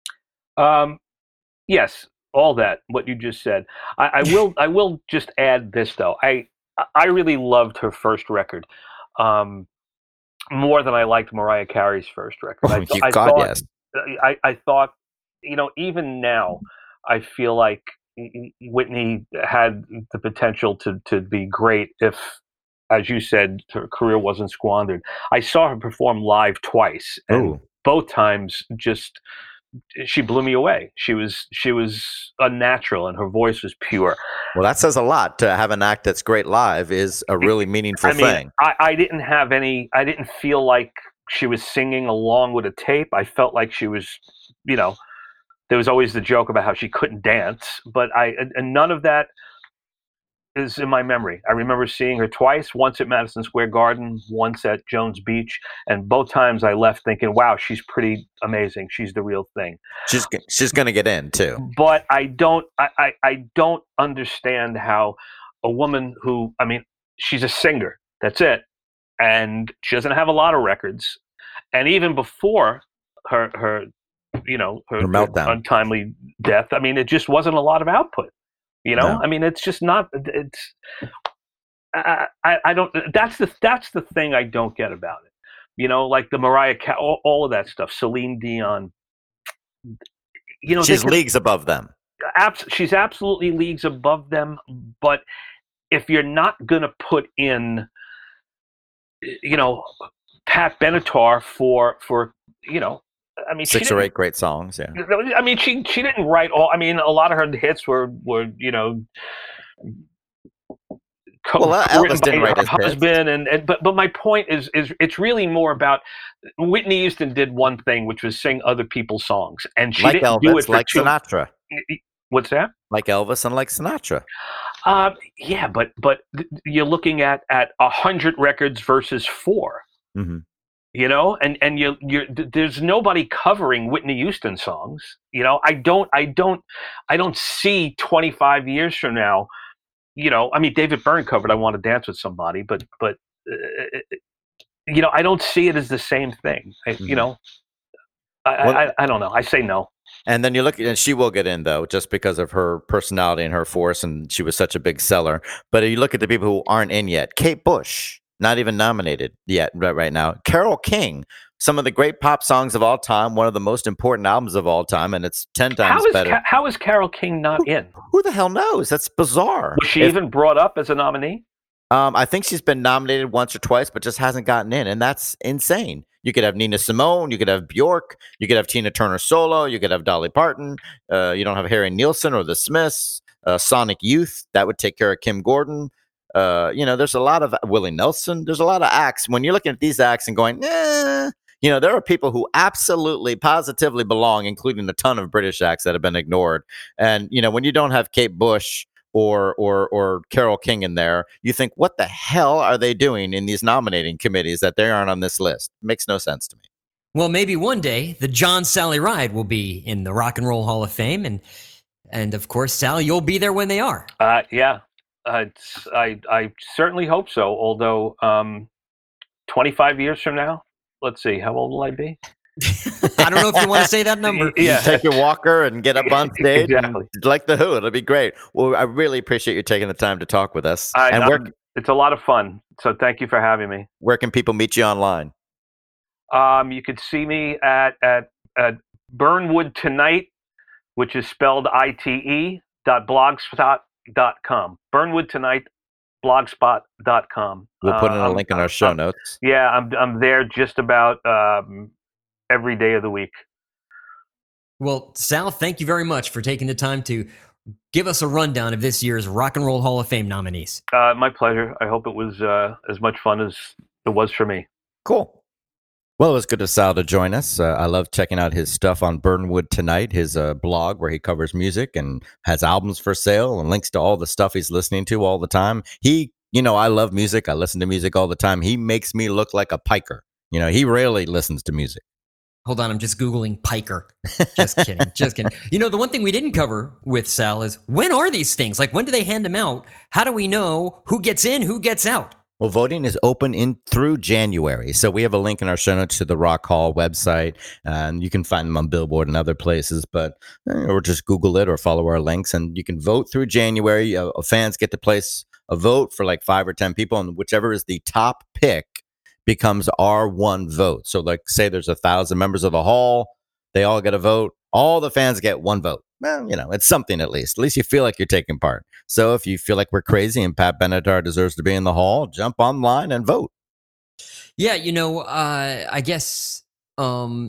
Yes, all that, what you just said. I will just add this though. I really loved her first record, more than I liked Mariah Carey's first record. Yes. I thought, even now, I feel like Whitney had the potential to be great if, as you said, her career wasn't squandered. I saw her perform live twice, and both times she blew me away. She was unnatural, and her voice was pure. Well, that says a lot. To have an act that's great live is a really meaningful thing. I didn't feel like she was singing along with a tape. I felt like she was, there was always the joke about how she couldn't dance, but and none of that is in my memory. I remember seeing her twice, once at Madison Square Garden, once at Jones Beach, and both times I left thinking, wow, she's pretty amazing. She's the real thing. She's going to get in too. But I don't understand how a woman who, she's a singer, that's it, and she doesn't have a lot of records, and even before her meltdown, untimely death, it just wasn't a lot of output. No. It's just not. It's I don't. That's the thing I don't get about it. Like the Mariah, all of that stuff. Celine Dion. She's leagues above them. She's absolutely leagues above them. But if you're not gonna put in, Pat Benatar for 6 or 8 great songs. Yeah. She didn't write all. A lot of her hits were Elvis didn't write his husband, but my point is it's really more about Whitney Houston did one thing, which was sing other people's songs, and she didn't Elvis, do it like Sinatra. What's that? Like Elvis and like Sinatra. Yeah, but you're looking at 100 records versus 4. Mm-hmm. And there's nobody covering Whitney Houston songs. I don't see 25 years from now. David Byrne covered "I Want to Dance with Somebody," but I don't see it as the same thing. I don't know. I say no. And then you look, and she will get in though, just because of her personality and her force, and she was such a big seller. But you look at the people who aren't in yet. Kate Bush. Not even nominated yet right now. Carole King, some of the great pop songs of all time, one of the most important albums of all time, and it's 10 times better. How is Carole King not in? Who the hell knows? That's bizarre. Was she even brought up as a nominee? I think she's been nominated once or twice, but just hasn't gotten in, and that's insane. You could have Nina Simone, you could have Bjork, you could have Tina Turner solo, you could have Dolly Parton. You don't have Harry Nilsson or the Smiths, Sonic Youth. That would take care of Kim Gordon. There's a lot of Willie Nelson. There's a lot of acts. When you're looking at these acts and going, there are people who absolutely, positively belong, including a ton of British acts that have been ignored. And, when you don't have Kate Bush or Carole King in there, you think, what the hell are they doing in these nominating committees that they aren't on this list? Makes no sense to me. Well, maybe one day the John Sally Ride will be in the Rock and Roll Hall of Fame, and And of course, Sal, you'll be there when they are. Yeah, I certainly hope so. Although 25 years from now, let's see, how old will I be? I don't know if you want to say that number. Yeah, take your walker and get up on stage. Exactly. Like the Who, it'll be great. Well, I really appreciate you taking the time to talk with us. It's a lot of fun. So thank you for having me. Where can people meet you online? You could see me at Burnwood Tonight, which is spelled ite.blogspot.com. Burnwood Tonight, blogspot.com. We'll put in a link in our show notes. Yeah, I'm there just about every day of the week. Well, Sal, thank you very much for taking the time to give us a rundown of this year's Rock and Roll Hall of Fame nominees. My pleasure. I hope it was as much fun as it was for me. Cool. Well, it was good of Sal to join us. I love checking out his stuff on Burnwood Tonight, his blog where he covers music and has albums for sale and links to all the stuff he's listening to all the time. I love music. I listen to music all the time. He makes me look like a piker. He rarely listens to music. Hold on, I'm just Googling piker. Just kidding. Just kidding. The one thing we didn't cover with Sal is, when are these things? Like, when do they hand them out? How do we know who gets in, who gets out? Well, voting is open through January. So we have a link in our show notes to the Rock Hall website, and you can find them on Billboard and other places, or just Google it or follow our links, and you can vote through January. Fans get to place a vote for like 5 or 10 people, and whichever is the top pick becomes our one vote. So like, say there's 1,000 members of the hall, they all get a vote. All the fans get one vote. Well, it's something at least. At least you feel like you're taking part. So if you feel like we're crazy and Pat Benatar deserves to be in the hall, jump online and vote. Yeah, I guess, I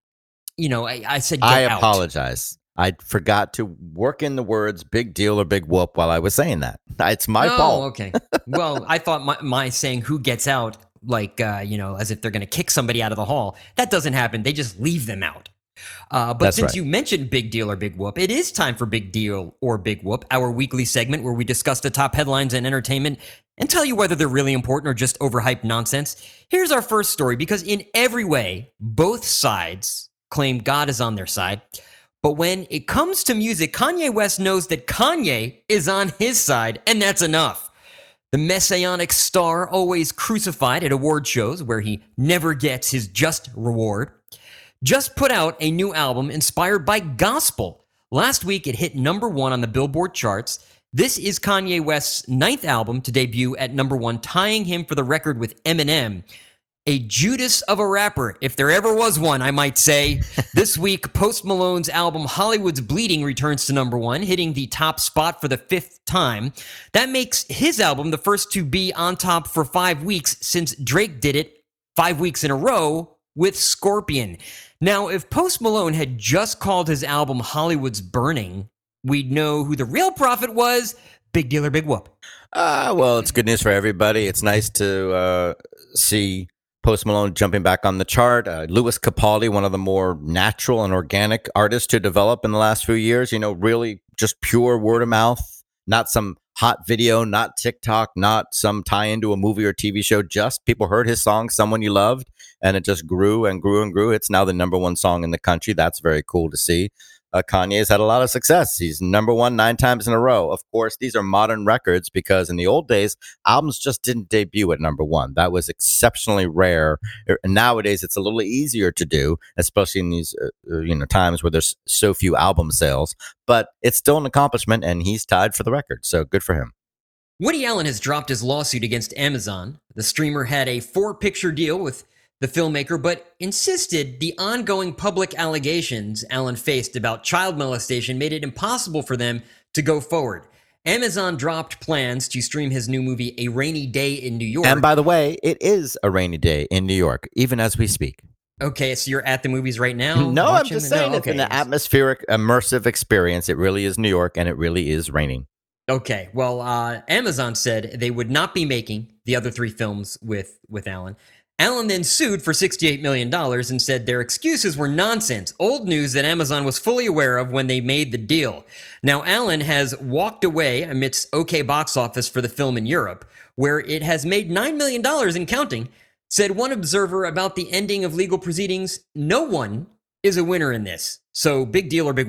said get I out. apologize. I forgot to work in the words big deal or big whoop while I was saying that. It's my fault. Oh, okay. Well, I thought my saying who gets out, like, as if they're going to kick somebody out of the hall. That doesn't happen. They just leave them out. But That's since right. you mentioned Big Deal or Big Whoop, it is time for Big Deal or Big Whoop, our weekly segment where we discuss the top headlines in entertainment and tell you whether they're really important or just overhyped nonsense. Here's our first story, because in every way, both sides claim God is on their side. But when it comes to music, Kanye West knows that Kanye is on his side, and that's enough. The messianic star, always crucified at award shows where he never gets his just reward, just put out a new album inspired by gospel. Last week, it hit number 1 on the Billboard charts. This is Kanye West's 9th album to debut at number 1, tying him for the record with Eminem. A Judas of a rapper, if there ever was one, I might say. This week, Post Malone's album Hollywood's Bleeding returns to number 1, hitting the top spot for the 5th time. That makes his album the first to be on top for 5 weeks since Drake did it 5 weeks in a row with Scorpion. Now, if Post Malone had just called his album Hollywood's Burning, we'd know who the real prophet was. Big Deal or Big Whoop? Well, it's good news for everybody. It's nice to see Post Malone jumping back on the chart. Louis Capaldi, one of the more natural and organic artists to develop in the last few years, really just pure word of mouth, not some hot video, not TikTok, not some tie into a movie or TV show. Just people heard his song, Someone You Loved, and it just grew and grew and grew. It's now the number 1 song in the country. That's very cool to see. Kanye's had a lot of success. He's number 1 9 times in a row. Of course, these are modern records because in the old days, albums just didn't debut at number 1. That was exceptionally rare. And nowadays, it's a little easier to do, especially in these times where there's so few album sales. But it's still an accomplishment, and he's tied for the record. So good for him. Woody Allen has dropped his lawsuit against Amazon. The streamer had a 4-picture deal with the filmmaker, but insisted the ongoing public allegations Allen faced about child molestation made it impossible for them to go forward. Amazon dropped plans to stream his new movie, A Rainy Day in New York. And by the way, it is a rainy day in New York, even as we speak. Okay, so you're at the movies right now? No, I'm just saying it's an atmospheric, immersive experience. It really is New York, and it really is raining. Okay, well, Amazon said they would not be making the other 3 films with Allen. Allen then sued for $68 million and said their excuses were nonsense, old news that Amazon was fully aware of when they made the deal. Now, Allen has walked away amidst OK box office for the film in Europe, where it has made $9 million and counting. Said one observer about the ending of legal proceedings, no one is a winner in this. So, Big Deal or Big Whoop?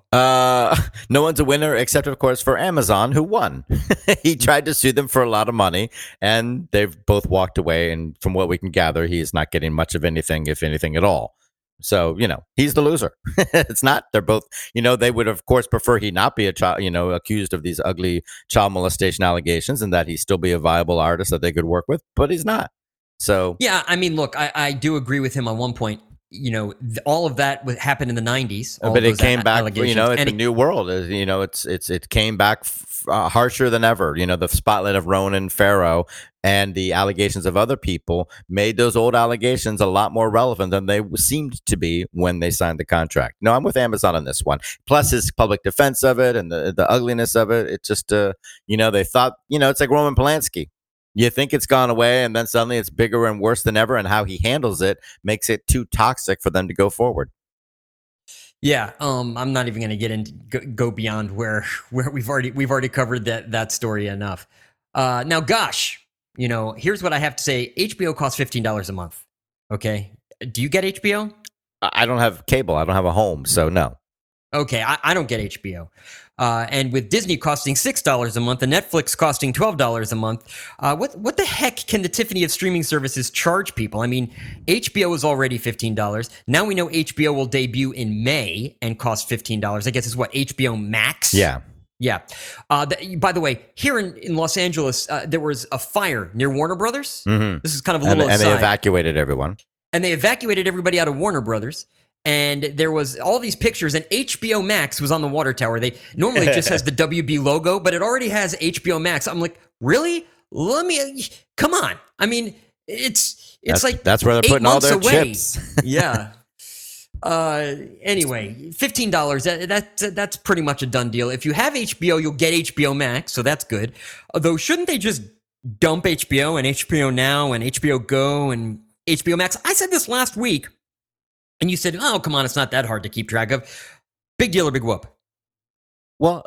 No one's a winner except, of course, for Amazon, who won. He tried to sue them for a lot of money, and they've both walked away. And from what we can gather, he is not getting much of anything, if anything at all. So, he's the loser. It's not. They're both, they would, of course, prefer he not be a child, accused of these ugly child molestation allegations and that he still be a viable artist that they could work with, but he's not. So, yeah, I mean, look, I do agree with him on one point. All of that happened in the 90s. But it came back, it's a new world. It came back harsher than ever. The spotlight of Ronan Farrow and the allegations of other people made those old allegations a lot more relevant than they seemed to be when they signed the contract. No, I'm with Amazon on this one. Plus his public defense of it and the ugliness of it. It's just, they thought, it's like Roman Polanski. You think it's gone away, and then suddenly it's bigger and worse than ever, and how he handles it makes it too toxic for them to go forward. Yeah, I'm not even going to get into go beyond where we've already covered that story enough. Now, gosh, here's what I have to say: HBO costs $15 a month. Okay, do you get HBO? I don't have cable. I don't have a home, so no. Okay, I don't get HBO. And with Disney costing $6 a month and Netflix costing $12 a month, what the heck can the Tiffany of streaming services charge people? I mean, HBO is already $15. Now we know HBO will debut in May and cost $15. I guess it's what, HBO Max? Yeah. Yeah. By the way, here in Los Angeles, there was a fire near Warner Brothers. Mm-hmm. This is kind of a little aside. And they evacuated everyone. And they evacuated everybody out of Warner Brothers. And there was all these pictures, and HBO Max was on the water tower. They normally it just has the WB logo, but it already has HBO Max. I'm like, really? Come on. I mean, that's where they're putting all their chips. Yeah. Anyway, $15. That's pretty much a done deal. If you have HBO, you'll get HBO Max, so that's good. Although, shouldn't they just dump HBO and HBO Now and HBO Go and HBO Max? I said this last week. And you said, oh, come on, it's not that hard to keep track of. Big deal or big whoop? Well,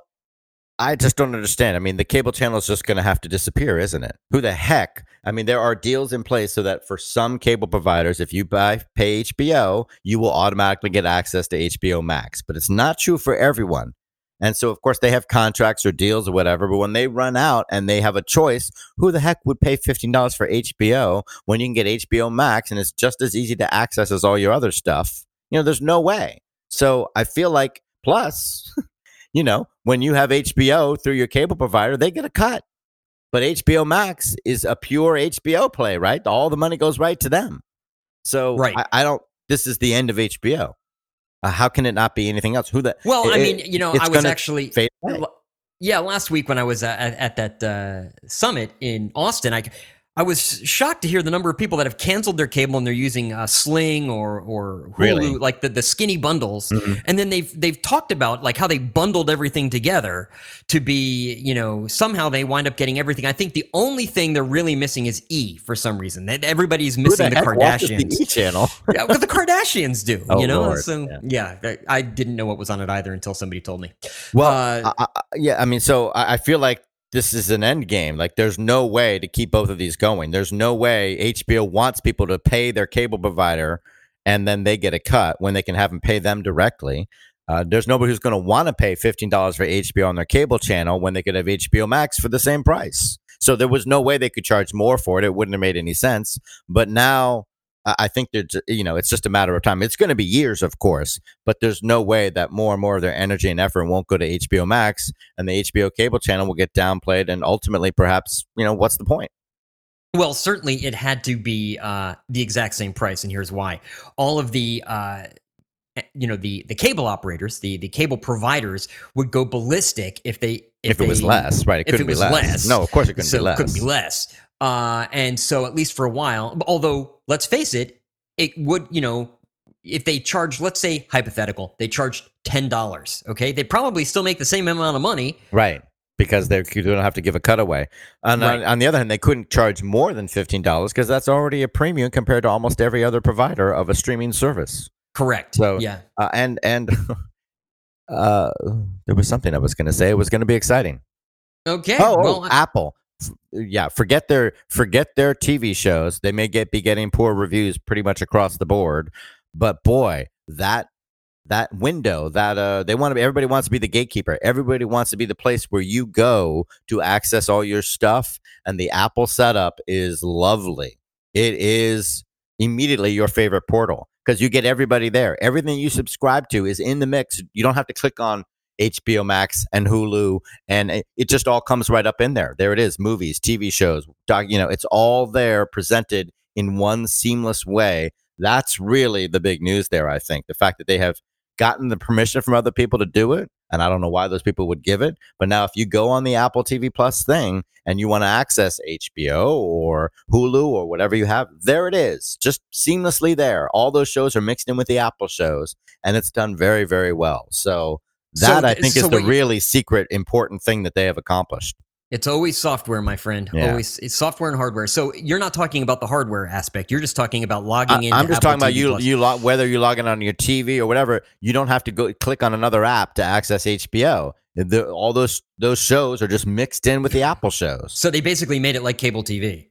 I just don't understand. I mean, the cable channel is just going to have to disappear, isn't it? Who the heck? I mean, there are deals in place so that for some cable providers, if you pay HBO, you will automatically get access to HBO Max. But it's not true for everyone. And so, of course, they have contracts or deals or whatever. But when they run out and they have a choice, who the heck would pay $15 for HBO when you can get HBO Max and it's just as easy to access as all your other stuff? There's no way. So I feel like, plus, when you have HBO through your cable provider, they get a cut. But HBO Max is a pure HBO play, right? All the money goes right to them. So right. This is the end of HBO. How can it not be anything else? Well, I mean, I was actually fade away. Yeah, last week when I was at that summit in Austin, I was shocked to hear the number of people that have canceled their cable and they're using Sling or Hulu, really? Like the skinny bundles. Mm-hmm. And then they've talked about like how they bundled everything together to be, somehow they wind up getting everything. I think the only thing they're really missing is E for some reason. Everybody's missing the Kardashians. The E channel. Yeah, but the Kardashians do, Lord. So yeah, I didn't know what was on it either until somebody told me. Well, I mean, so I feel like this is an end game. Like, there's no way to keep both of these going. There's no way HBO wants people to pay their cable provider and then they get a cut when they can have them pay them directly. There's nobody who's going to want to pay $15 for HBO on their cable channel when they could have HBO Max for the same price. So there was no way they could charge more for it. It wouldn't have made any sense. But now I think it's just a matter of time. It's going to be years, of course, but there's no way that more and more of their energy and effort won't go to HBO Max, and the HBO cable channel will get downplayed. And ultimately, perhaps, what's the point? Well, certainly it had to be the exact same price, and here's why. All of the the cable operators, the cable providers would go ballistic if it was less, right? It couldn't be less. No, of course it couldn't be less. It couldn't be less. And so at least for a while, although let's face it, it would, if they charge, let's say hypothetical, they charged $10. Okay. They probably still make the same amount of money. Right. Because they don't have to give a cutaway. On the other hand, they couldn't charge more than $15 because that's already a premium compared to almost every other provider of a streaming service. Correct. So, yeah. And there was something I was going to say. It was going to be exciting. Okay. Apple. Yeah, forget their TV shows. They may be getting poor reviews pretty much across the board, but boy, that that window that they want to everybody wants to be the gatekeeper. Everybody wants to be the place where you go to access all your stuff, and the Apple setup is lovely. It is immediately your favorite portal because you get everybody there. Everything you subscribe to is in the mix. You don't have to click on HBO Max and Hulu, and it just all comes right up in there. There it is, movies, TV shows, it's all there presented in one seamless way. That's really the big news there, I think. The fact that they have gotten the permission from other people to do it, and I don't know why those people would give it, but now if you go on the Apple TV Plus thing and you want to access HBO or Hulu or whatever you have, there it is, just seamlessly there. All those shows are mixed in with the Apple shows, and it's done very, very well. So that, I think, is the really secret important thing that they have accomplished. It's always software, my friend. Yeah. Always, it's software and hardware. So you're not talking about the hardware aspect. You're just talking about logging in. I'm just Apple talking TV about whether you log in on your TV or whatever. You don't have to go click on another app to access HBO. All those shows are just mixed in with the Apple shows. So they basically made it like cable TV.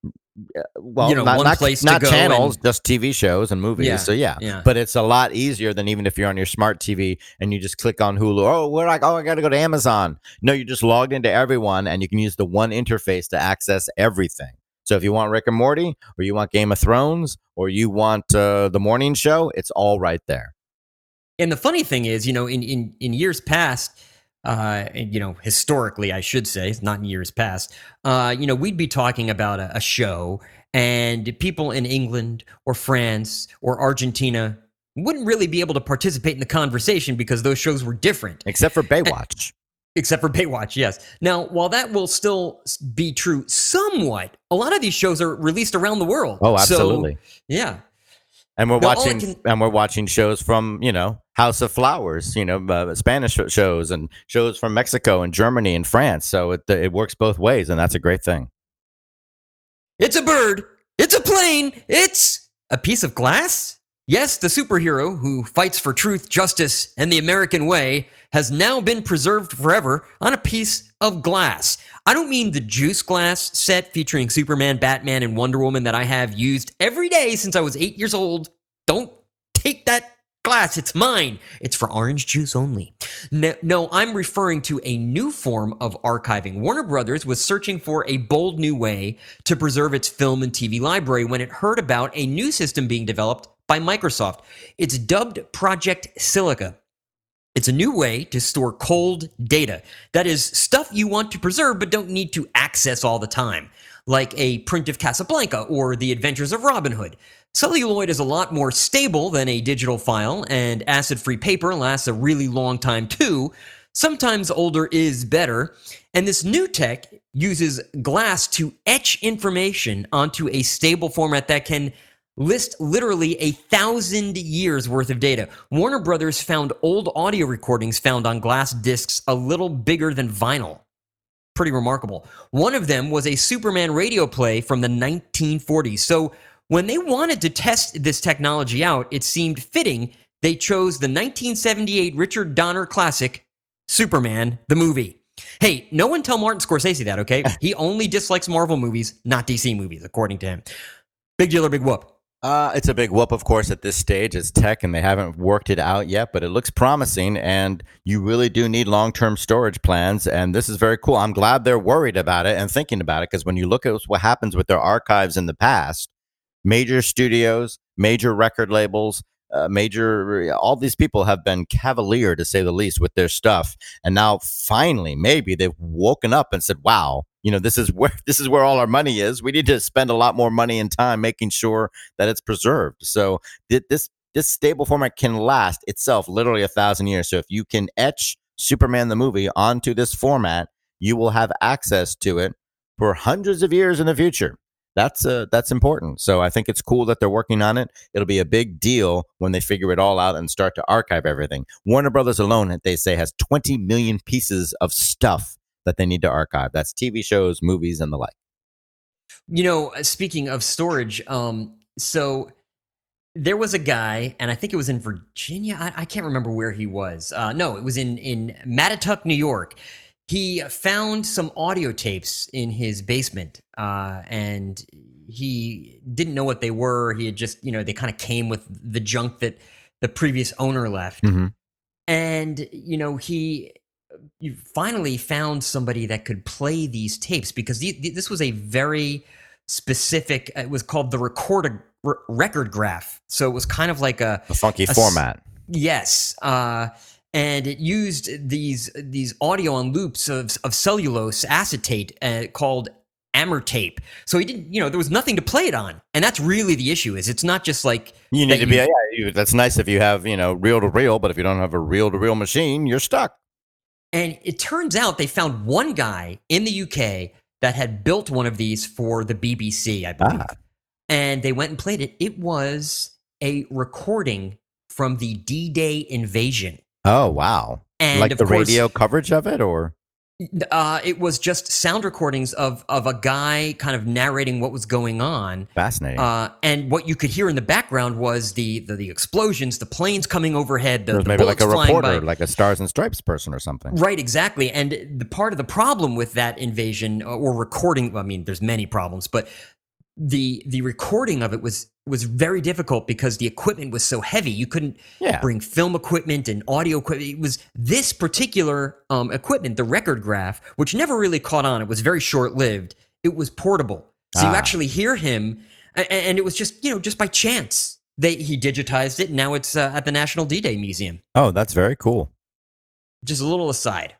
Well, one place to not go channels, just TV shows and movies. Yeah, So yeah. But it's a lot easier than even if you're on your smart TV and you just click on Hulu. I got to go to Amazon. No, you just logged into everyone, and you can use the one interface to access everything. So if you want Rick and Morty, or you want Game of Thrones, or you want the morning show, it's all right there. And the funny thing is, in years past, historically, I should say, not in years past, we'd be talking about a show, and people in England or France or Argentina wouldn't really be able to participate in the conversation because those shows were different. Except for Baywatch. Except for Baywatch, yes. Now, while that will still be true somewhat, a lot of these shows are released around the world. Oh, absolutely. So, yeah. And we're watching shows from, House of Flowers, Spanish shows and shows from Mexico and Germany and France. So it works both ways, and that's a great thing. It's a bird. It's a plane. It's a piece of glass. Yes, the superhero who fights for truth, justice, and the American way has now been preserved forever on a piece of glass. I don't mean the juice glass set featuring Superman, Batman, and Wonder Woman that I have used every day since I was 8 years old. Don't take that glass. It's mine. It's for orange juice only. No, I'm referring to a new form of archiving. Warner Brothers was searching for a bold new way to preserve its film and TV library when it heard about a new system being developed by Microsoft. It's dubbed Project Silica. It's a new way to store cold data. That is, stuff you want to preserve but don't need to access all the time, like a print of Casablanca or The Adventures of Robin Hood. Celluloid is a lot more stable than a digital file, and acid-free paper lasts a really long time too. Sometimes older is better, and this new tech uses glass to etch information onto a stable format that can list literally 1,000 years worth of data. Warner Brothers found old audio recordings found on glass discs a little bigger than vinyl. Pretty remarkable. One of them was a Superman radio play from the 1940s. So when they wanted to test this technology out, it seemed fitting they chose the 1978 Richard Donner classic, Superman, the movie. Hey, no one tell Martin Scorsese that, okay? He only dislikes Marvel movies, not DC movies, according to him. Big deal or big whoop? It's a big whoop, of course, at this stage. It's tech, and they haven't worked it out yet, but it looks promising, and you really do need long-term storage plans, and this is very cool. I'm glad they're worried about it and thinking about it, because when you look at what happens with their archives in the past, major studios, major record labels, all these people have been cavalier, to say the least, with their stuff, and now finally, maybe they've woken up and said, wow, this is where all our money is. We need to spend a lot more money and time making sure that it's preserved. So this stable format can last itself literally 1,000 years. So if you can etch Superman the movie onto this format, you will have access to it for hundreds of years in the future. That's important. So I think it's cool that they're working on it. It'll be a big deal when they figure it all out and start to archive everything. Warner Brothers alone, they say, has 20 million pieces of stuff that they need to archive. That's TV shows, movies, and the like. Speaking of storage, so there was a guy, and I think it was in Virginia. I can't remember where he was. No, it was in Mattituck, New York. He found some audio tapes in his basement, and he didn't know what they were. He had just, they kind of came with the junk that the previous owner left. Mm-hmm. And, you finally found somebody that could play these tapes, because this was a very specific, it was called the record graph. So it was kind of like a funky format. Yes. And it used these audio on loops of cellulose acetate called Amortape. So he didn't, there was nothing to play it on. And that's really the issue. Is it's not just like you need to be. That's nice if you have reel to reel, but if you don't have a reel to reel machine, you're stuck. And it turns out they found one guy in the UK that had built one of these for the BBC, I believe. And they went and played it. It was a recording from the D-Day invasion. Oh, wow. And like the radio coverage of it, or? It was just sound recordings of a guy kind of narrating what was going on. Fascinating. And what you could hear in the background was the explosions, the planes coming overhead, the maybe bullets like a reporter, by. Like a Stars and Stripes person or something. Right, exactly. And the part of the problem with that invasion or recording, I mean, there's many problems, but the recording of it was very difficult because the equipment was so heavy. You couldn't bring film equipment and audio equipment. It was this particular equipment, the record graph, which never really caught on. It was very short-lived. It was portable. So you actually hear him, and it was just by chance. He digitized it, and now it's at the National D-Day Museum. Oh, that's very cool. Just a little aside.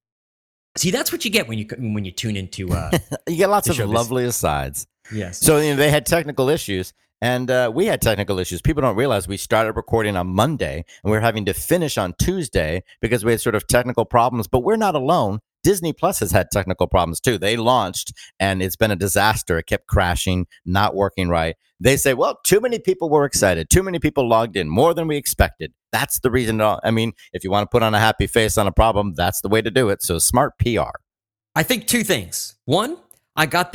See, that's what you get when you tune into. You get lots of lovely asides. Yes. So they had technical issues, and we had technical issues. People don't realize we started recording on Monday, and we were having to finish on Tuesday because we had sort of technical problems. But we're not alone. Disney Plus has had technical problems too. They launched, and it's been a disaster. It kept crashing, not working right. They say, well, too many people were excited. Too many people logged in, more than we expected. That's the reason. I mean, if you want to put on a happy face on a problem, that's the way to do it. So smart PR. I think two things. One, I got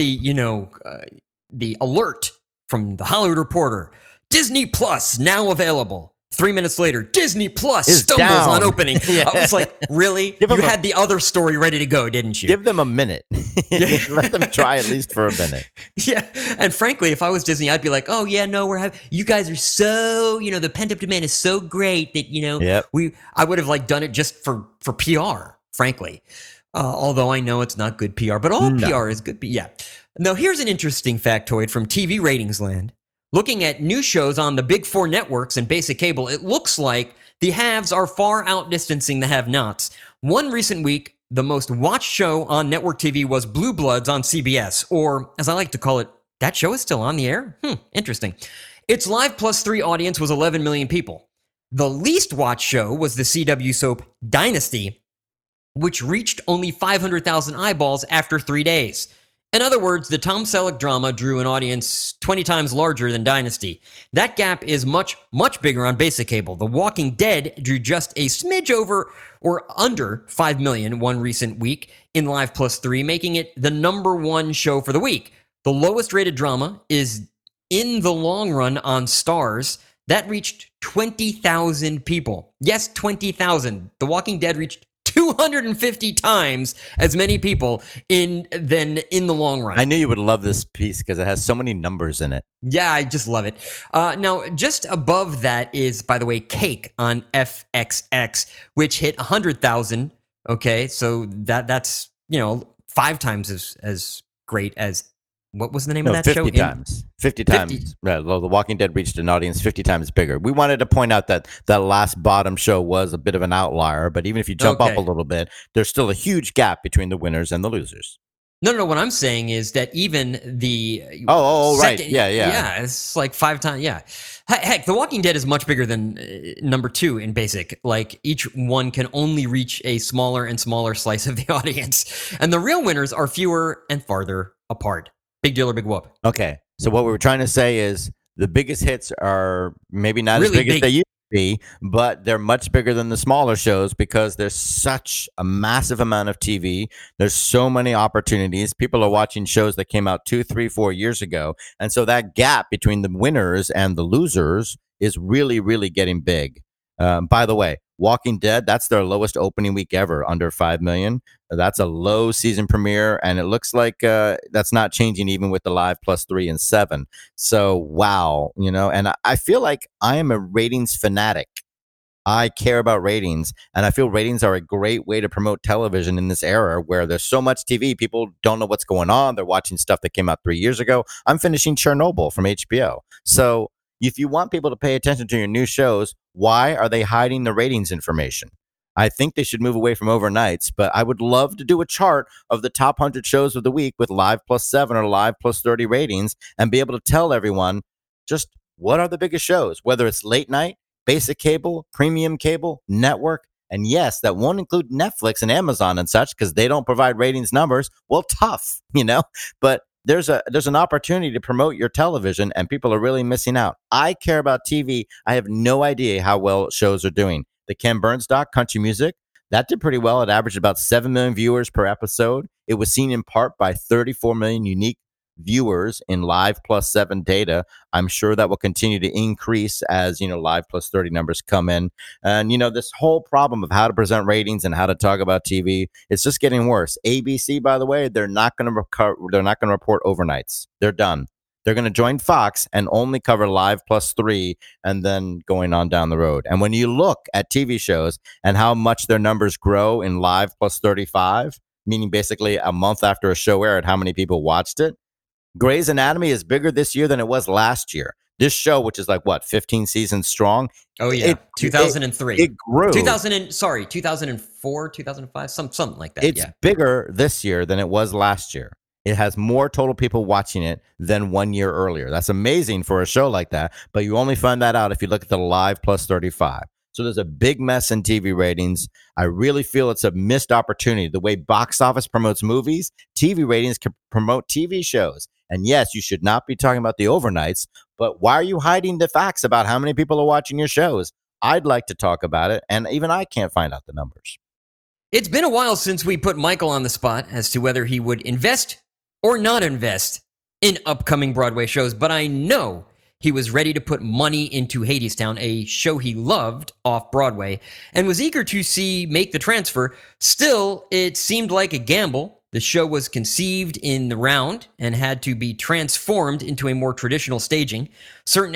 the alert from the Hollywood Reporter. Disney Plus now available. 3 minutes later, Disney Plus stumbles on opening. I was like, really? You had the other story ready to go, didn't you? Give them a minute. Let them try at least for a minute. Yeah. And frankly, if I was Disney, I'd be like, oh, yeah, no, you guys are so, the pent-up demand is so great that, I would have done it just for PR, frankly. Although I know it's not good PR, but all PR is good. Yeah. Now, here's an interesting factoid from TV ratings land. Looking at new shows on the big four networks and basic cable, it looks like the haves are far outdistancing the have-nots. One recent week, the most watched show on network TV was Blue Bloods on CBS, or as I like to call it, that show is still on the air? Interesting. Its Live Plus 3 audience was 11 million people. The least watched show was the CW soap Dynasty, which reached only 500,000 eyeballs after 3 days. In other words, the Tom Selleck drama drew an audience 20 times larger than Dynasty. That gap is much, much bigger on basic cable. The Walking Dead drew just a smidge over or under 5 million one recent week in Live Plus 3, making it the #1 show for the week. The lowest rated drama is In the Long Run on Starz. That reached 20,000 people. Yes, 20,000. The Walking Dead reached 250 times as many people than In the Long Run. I knew you would love this piece because it has so many numbers in it. Yeah, I just love it. Now, just above that is, by the way, Cake on FXX, which hit 100,000. Okay, so that's 5 times as great as. What was the name of that 50 show? 50 times. The Walking Dead reached an audience 50 times bigger. We wanted to point out that last bottom show was a bit of an outlier, but even if you jump up a little bit, there's still a huge gap between the winners and the losers. No. What I'm saying is that even the right, yeah, it's like 5 times. Yeah, heck, The Walking Dead is much bigger than #2 in basic. Like each one can only reach a smaller and smaller slice of the audience, and the real winners are fewer and farther apart. Big deal or big whoop. Okay, so what we were trying to say is the biggest hits are maybe not really as big as they used to be, but they're much bigger than the smaller shows because there's such a massive amount of TV. There's so many opportunities. People are watching shows that came out 2, 3, 4 years ago. And so that gap between the winners and the losers is really, really getting big. By the way, Walking Dead, that's their lowest opening week ever, under 5 million. That's a low season premiere, and it looks like that's not changing even with the live plus 3 and 7. So, wow, and I feel like I am a ratings fanatic. I care about ratings, and I feel ratings are a great way to promote television in this era where there's so much TV. People don't know what's going on. They're watching stuff that came out 3 years ago. I'm finishing Chernobyl from HBO. So if you want people to pay attention to your new shows, why are they hiding the ratings information? I think they should move away from overnights, but I would love to do a chart of the top 100 shows of the week with live plus 7 or live plus 30 ratings and be able to tell everyone just what are the biggest shows, whether it's late night, basic cable, premium cable, network. And yes, that won't include Netflix and Amazon and such because they don't provide ratings numbers. Well, tough, but there's an opportunity to promote your television and people are really missing out. I care about TV. I have no idea how well shows are doing. The Ken Burns doc, Country Music, that did pretty well. It averaged about 7 million viewers per episode. It was seen in part by 34 million unique viewers in live plus 7 data. I'm sure that will continue to increase as live plus 30 numbers come in. And this whole problem of how to present ratings and how to talk about TV, it's just getting worse. ABC, by the way, they're not going to report overnights. They're done. They're going to join Fox and only cover live plus 3 and then going on down the road. And when you look at TV shows and how much their numbers grow in live plus 35, meaning basically a month after a show aired, how many people watched it, Grey's Anatomy is bigger this year than it was last year. This show, which is 15 seasons strong. Oh yeah, 2003. It grew. 2004, 2005, something like that. It's bigger this year than it was last year. It has more total people watching it than 1 year earlier. That's amazing for a show like that, but you only find that out if you look at the live plus 35. So there's a big mess in TV ratings. I really feel it's a missed opportunity. The way box office promotes movies, TV ratings can promote TV shows. And yes, you should not be talking about the overnights, but why are you hiding the facts about how many people are watching your shows? I'd like to talk about it, and even I can't find out the numbers. It's been a while since we put Michael on the spot as to whether he would invest or not invest in upcoming Broadway shows, but I know he was ready to put money into Hadestown, a show he loved off Broadway, and was eager to see make the transfer. Still, it seemed like a gamble. The show was conceived in the round and had to be transformed into a more traditional staging. Certain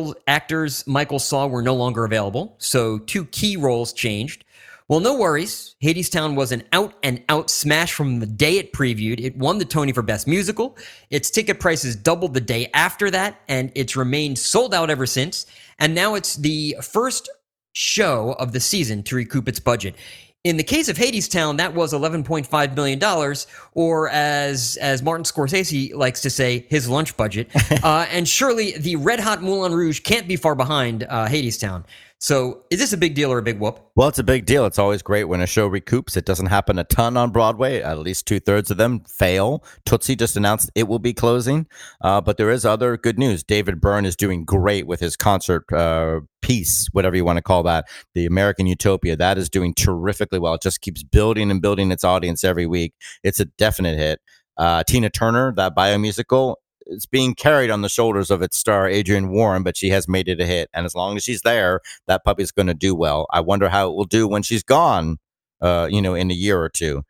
actors Michael saw were no longer available, so 2 key roles changed. Well, no worries. Hadestown was an out-and-out smash from the day it previewed. It won the Tony for Best Musical. Its ticket prices doubled the day after that, and it's remained sold out ever since. And now it's the first show of the season to recoup its budget. In the case of Hadestown, that was $11.5 million, or as Martin Scorsese likes to say, his lunch budget. And surely the red-hot Moulin Rouge can't be far behind Hadestown. So is this a big deal or a big whoop? Well, it's a big deal. It's always great when a show recoups. It doesn't happen a ton on Broadway. At least 2/3 of them fail. Tootsie just announced it will be closing. But there is other good news. David Byrne is doing great with his concert piece, whatever you want to call that, the American Utopia. That is doing terrifically well. It just keeps building and building its audience every week. It's a definite hit. Tina Turner, that biomusical, it's being carried on the shoulders of its star, Adrienne Warren, but she has made it a hit. And as long as she's there, that puppy's going to do well. I wonder how it will do when she's gone, in a year or two.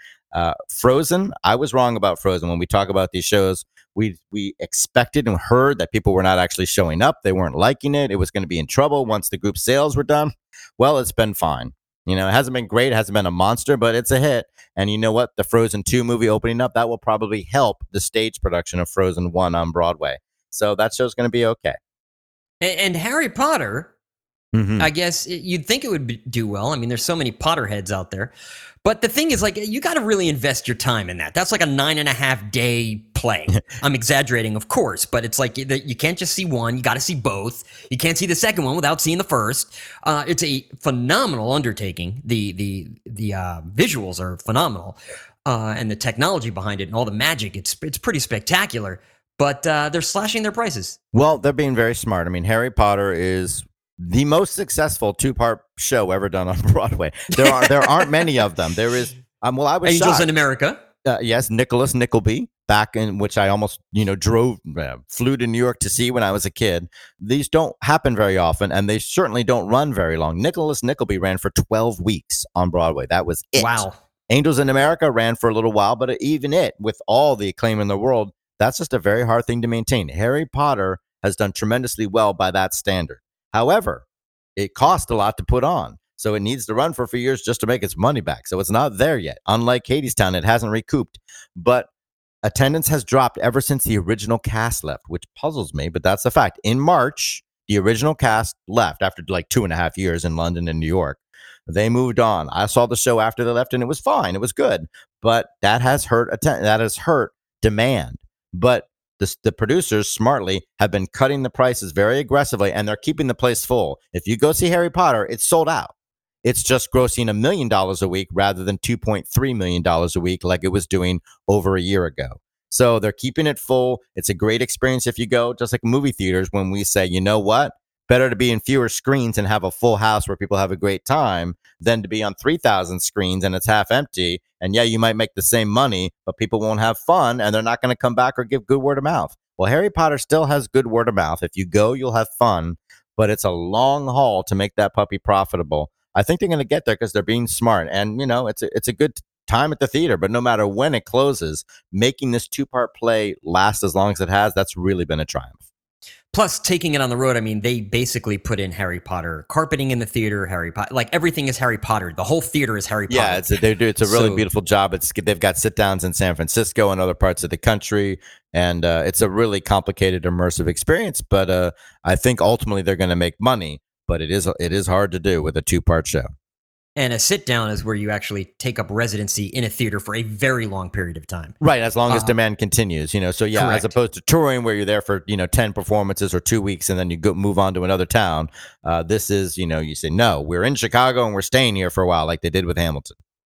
Frozen, I was wrong about Frozen. When we talk about these shows, we expected and heard that people were not actually showing up. They weren't liking it. It was going to be in trouble once the group sales were done. Well, it's been fine. It hasn't been great. It hasn't been a monster, but it's a hit. And you know what? The Frozen 2 movie opening up, that will probably help the stage production of Frozen 1 on Broadway. So that show's going to be okay. And Harry Potter, I guess you'd think it would do well. I mean, there's so many Potterheads out there. But the thing is, you got to really invest your time in that. That's like a 9.5 day play. I'm exaggerating, of course, but it's like you can't just see one. You got to see both. You can't see the second one without seeing the first. It's a phenomenal undertaking. The visuals are phenomenal, and the technology behind it and all the magic. It's pretty spectacular. But they're slashing their prices. Well, they're being very smart. I mean, Harry Potter is the most successful 2-part show ever done on Broadway. There aren't many of them. There is. I was Angels shocked. in America. Yes, Nicholas Nickleby. back in which I almost, flew to New York to see when I was a kid. These don't happen very often, and they certainly don't run very long. Nicholas Nickleby ran for 12 weeks on Broadway. That was it. Wow. Angels in America ran for a little while, but even it, with all the acclaim in the world, that's just a very hard thing to maintain. Harry Potter has done tremendously well by that standard. However, it cost a lot to put on. So it needs to run for a few years just to make its money back. So it's not there yet. Unlike Hadestown, it hasn't recouped. But attendance has dropped ever since the original cast left, which puzzles me, but that's the fact. In March, the original cast left after like 2.5 years in London and New York. They moved on. I saw the show after they left, and it was fine. It was good. But that has hurt demand. But the producers smartly have been cutting the prices very aggressively, and they're keeping the place full. If you go see Harry Potter, it's sold out. It's just grossing $1 million a week rather than $2.3 million a week like it was doing over a year ago. So they're keeping it full. It's a great experience if you go, just like movie theaters, when we say, you know what? Better to be in fewer screens and have a full house where people have a great time than to be on 3,000 screens and it's half empty. And yeah, you might make the same money, but people won't have fun and they're not going to come back or give good word of mouth. Well, Harry Potter still has good word of mouth. If you go, you'll have fun, but it's a long haul to make that puppy profitable. I think they're going to get there because they're being smart. And, it's a good time at the theater, but no matter when it closes, making this 2-part play last as long as it has, that's really been a triumph. Plus, taking it on the road, I mean, they basically put in Harry Potter carpeting in the theater, Harry Potter, like everything is Harry Potter. The whole theater is Harry Potter. Yeah, it's a really beautiful job. They've got sit downs in San Francisco and other parts of the country, and it's a really complicated, immersive experience. But I think ultimately they're going to make money. But it is hard to do with a 2-part show. And a sit down is where you actually take up residency in a theater for a very long period of time. Right, as long as demand continues, So yeah, correct. As opposed to touring where you're there for, 10 performances or 2 weeks and then you move on to another town. This is, you say, no, we're in Chicago and we're staying here for a while like they did with Hamilton.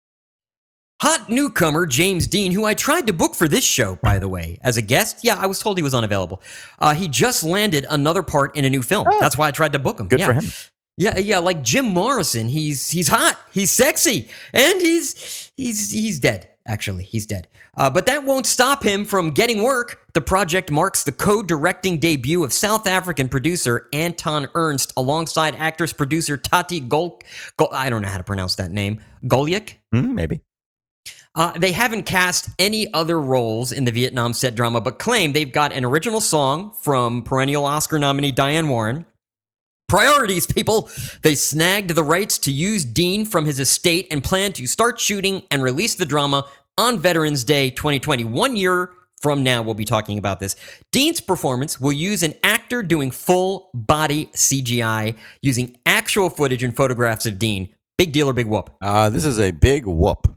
Hot newcomer James Dean, who I tried to book for this show, by the way, as a guest. Yeah, I was told he was unavailable. He just landed another part in a new film. Oh. That's why I tried to book him. Good for him. Yeah, like Jim Morrison. He's hot, he's sexy, and he's dead. Actually, he's dead. But that won't stop him from getting work. The project marks the co-directing debut of South African producer Anton Ernst alongside actress-producer Tati I don't know how to pronounce that name. Goliath? Maybe. They haven't cast any other roles in the Vietnam set drama, but claim they've got an original song from perennial Oscar nominee Diane Warren. Priorities, people! They snagged the rights to use Dean from his estate and plan to start shooting and release the drama on Veterans Day 2020. 1 year from now, we'll be talking about this. Dean's performance will use an actor doing full body CGI, using actual footage and photographs of Dean. Big deal or big whoop? This is a big whoop.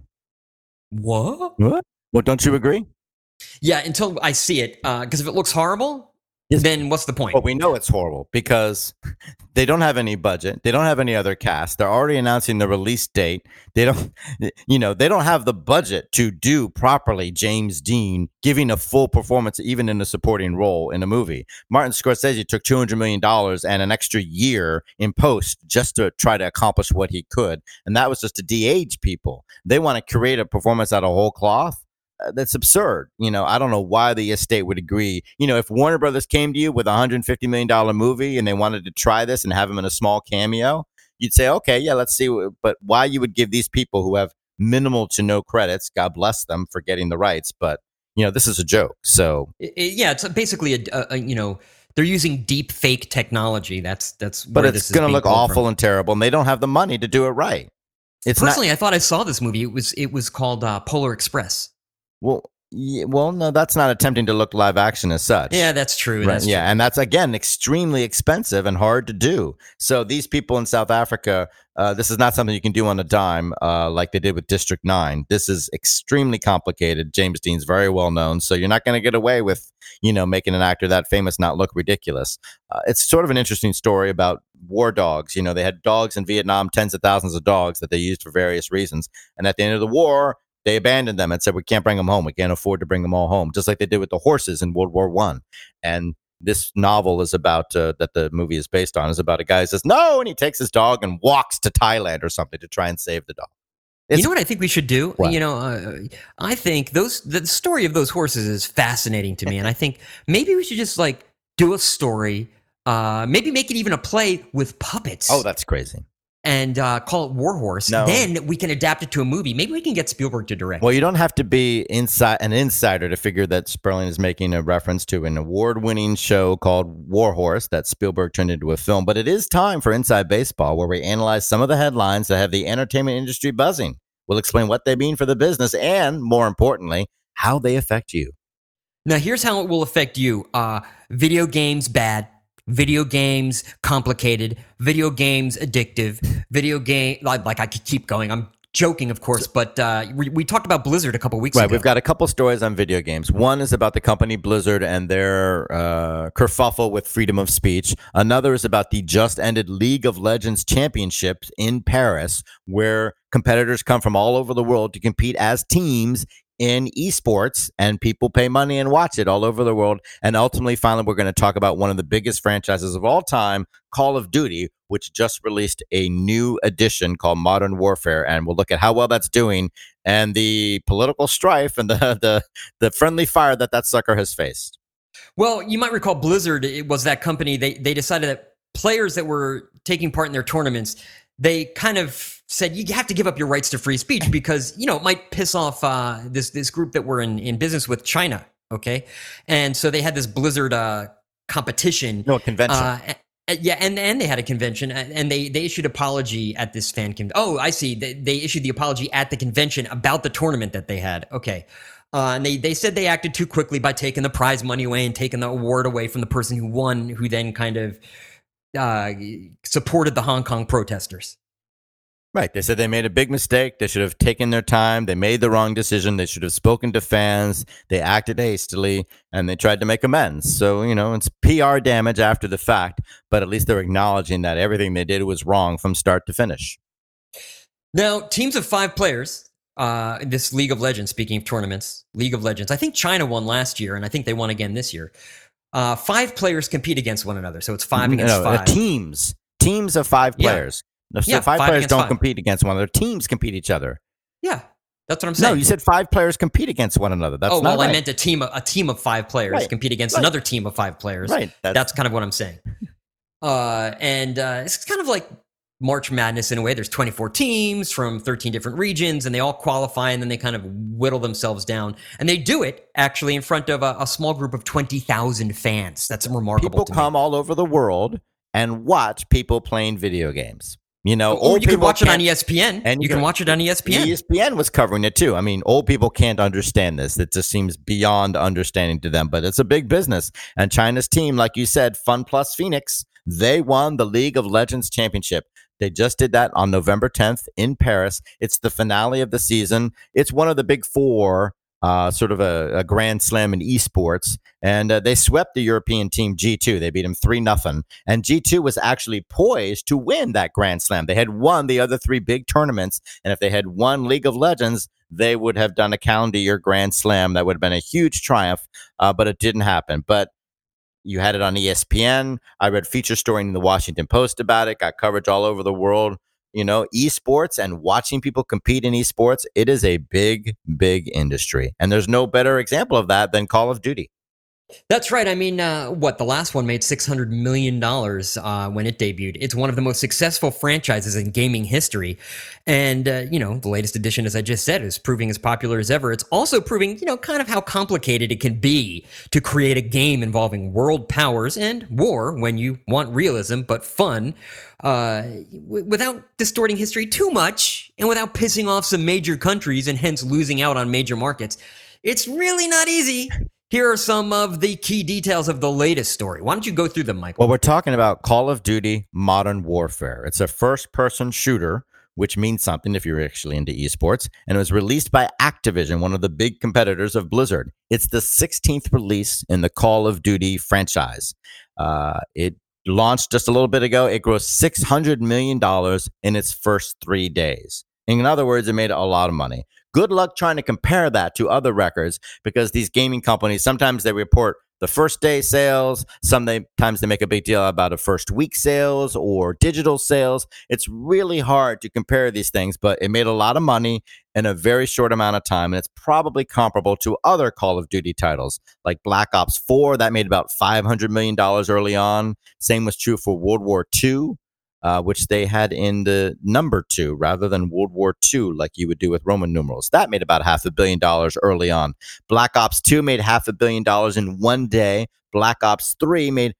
What? Well, don't you agree? Yeah, until I see it. Because if it looks horrible, then what's the point? Well, we know it's horrible because they don't have any budget. They don't have any other cast. They're already announcing the release date. They don't have the budget to do properly James Dean giving a full performance, even in a supporting role in a movie. Martin Scorsese took $200 million and an extra year in post just to try to accomplish what he could. And that was just to de-age people. They want to create a performance out of whole cloth. That's absurd. I don't know why the estate would agree. If Warner Brothers came to you with a $150 million movie and they wanted to try this and have him in a small cameo, you'd say, okay, yeah, let's see. But why you would give these people who have minimal to no credits, God bless them for getting the rights. But, this is a joke. So, yeah, it's basically they're using deep fake technology. That's but it's going to look awful and terrible. And they don't have the money to do it right. Personally, I thought I saw this movie. It was called Polar Express. Well, no, that's not attempting to look live action as such. Yeah, that's true. Right. That's true. And that's, again, extremely expensive and hard to do. So these people in South Africa, this is not something you can do on a dime like they did with District 9. This is extremely complicated. James Dean's very well known. So you're not going to get away with, making an actor that famous not look ridiculous. It's sort of an interesting story about war dogs. They had dogs in Vietnam, tens of thousands of dogs that they used for various reasons. And at the end of the war, they abandoned them and said, we can't bring them home. We can't afford to bring them all home, just like they did with the horses in World War I. And this novel is about, that the movie is based on, is about a guy who says, no, and he takes his dog and walks to Thailand or something to try and save the dog. You know what I think we should do? What? I think the story of those horses is fascinating to me, and I think maybe we should just like do a story, maybe make it even a play with puppets. Oh, that's crazy. And call it War Horse. No. Then we can adapt it to a movie. Maybe we can get Spielberg to direct. Well, you don't have to be an insider to figure that Sperling is making a reference to an award-winning show called War Horse that Spielberg turned into a film. But it is time for Inside Baseball, where we analyze some of the headlines that have the entertainment industry buzzing. We'll explain what they mean for the business and, more importantly, how they affect you. Now, here's how it will affect you. Video games, bad. Video games, complicated. Video games, addictive. Video game, like I could keep going. I'm joking, of course, but we talked about Blizzard a couple weeks ago. Right, we've got a couple stories on video games. One is about the company Blizzard and their kerfuffle with freedom of speech. Another is about the just-ended League of Legends Championships in Paris, where competitors come from all over the world to compete as teams in esports, and people pay money and watch it all over the world. And ultimately, finally, we're going to talk about one of the biggest franchises of all time, Call of Duty, which just released a new edition called Modern Warfare. And we'll look at how well that's doing and the political strife and the friendly fire that sucker has faced. Well, you might recall Blizzard, it was that company, they decided that players that were taking part in their tournaments, they kind of said, you have to give up your rights to free speech because, it might piss off this group that we're in business with, China, okay? And so they had this Blizzard competition. No, convention. Yeah, and they had a convention, and they issued apology at this fan convention. Oh, I see. They issued the apology at the convention about the tournament that they had. Okay. And they said they acted too quickly by taking the prize money away and taking the award away from the person who won, who then kind of supported the Hong Kong protesters. Right. They said they made a big mistake. They should have taken their time. They made the wrong decision. They should have spoken to fans. They acted hastily, and they tried to make amends. So, it's PR damage after the fact, but at least they're acknowledging that everything they did was wrong from start to finish. Now, teams of 5 players, this League of Legends, speaking of tournaments, League of Legends, I think China won last year, and I think they won again this year. 5 players compete against one another, so it's 5 against 5. Teams of 5 players. No, so 5 players don't compete against one another. Teams compete each other. Yeah, that's what I'm saying. No, you said 5 players compete against one another. That's not right. I meant a team of 5 players compete against another team of 5 players. Right. That's kind of what I'm saying. And it's kind of like March Madness in a way. There's 24 teams from 13 different regions, and they all qualify, and then they kind of whittle themselves down. And they do it, actually, in front of a small group of 20,000 fans. That's remarkable. People come all over the world and watch people playing video games. Or you can watch it on ESPN. And you can watch it on ESPN. ESPN was covering it too. I mean, old people can't understand this. It just seems beyond understanding to them, but it's a big business. And China's team, like you said, FunPlus Phoenix, they won the League of Legends Championship. They just did that on November 10th in Paris. It's the finale of the season. It's one of the big 4, sort of a grand slam in esports. And they swept the European team G2. They beat them 3-0. And G2 was actually poised to win that grand slam. They had won the other 3 big tournaments. And if they had won League of Legends, they would have done a calendar year grand slam. That would have been a huge triumph, but it didn't happen. But you had it on ESPN. I read feature story in the Washington Post about it, got coverage all over the world. Esports and watching people compete in esports, it is a big, big industry. And there's no better example of that than Call of Duty. That's right. I mean, the last one made $600 million when it debuted. It's one of the most successful franchises in gaming history. And, the latest edition, as I just said, is proving as popular as ever. It's also proving, kind of how complicated it can be to create a game involving world powers and war when you want realism, but fun, without distorting history too much and without pissing off some major countries and hence losing out on major markets. It's really not easy. Here are some of the key details of the latest story. Why don't you go through them, Michael? Well, we're talking about Call of Duty Modern Warfare. It's a first-person shooter, which means something if you're actually into esports, and it was released by Activision, one of the big competitors of Blizzard. It's the 16th release in the Call of Duty franchise. It launched just a little bit ago. It grossed $600 million in its first 3 days. In other words, it made a lot of money. Good luck trying to compare that to other records because these gaming companies, sometimes they report the first day sales. Sometimes they make a big deal about a first week sales or digital sales. It's really hard to compare these things, but it made a lot of money in a very short amount of time. And it's probably comparable to other Call of Duty titles like Black Ops 4. That made about $500 million early on. Same was true for World War II. Which they had in the number 2 rather than World War II, like you would do with Roman numerals. That made about $500 million early on. Black Ops 2 made $500 million in one day. Black Ops 3 made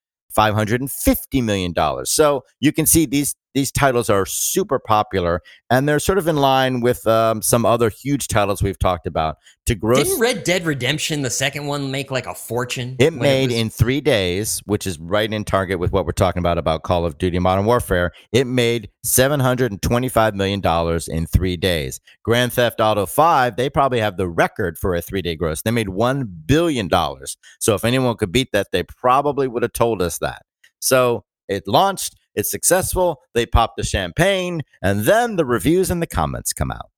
$550 million. So you can see these titles are super popular, and they're sort of in line with some other huge titles we've talked about. Didn't Red Dead Redemption, the second one, make like a fortune? It made in 3 days, which is right in target with what we're talking about Call of Duty Modern Warfare. It made $725 million in 3 days. Grand Theft Auto 5, they probably have the record for a 3-day gross. They made $1 billion. So if anyone could beat that, they probably would have told us that. So it launched. It's successful. They pop the champagne, and then the reviews and the comments come out.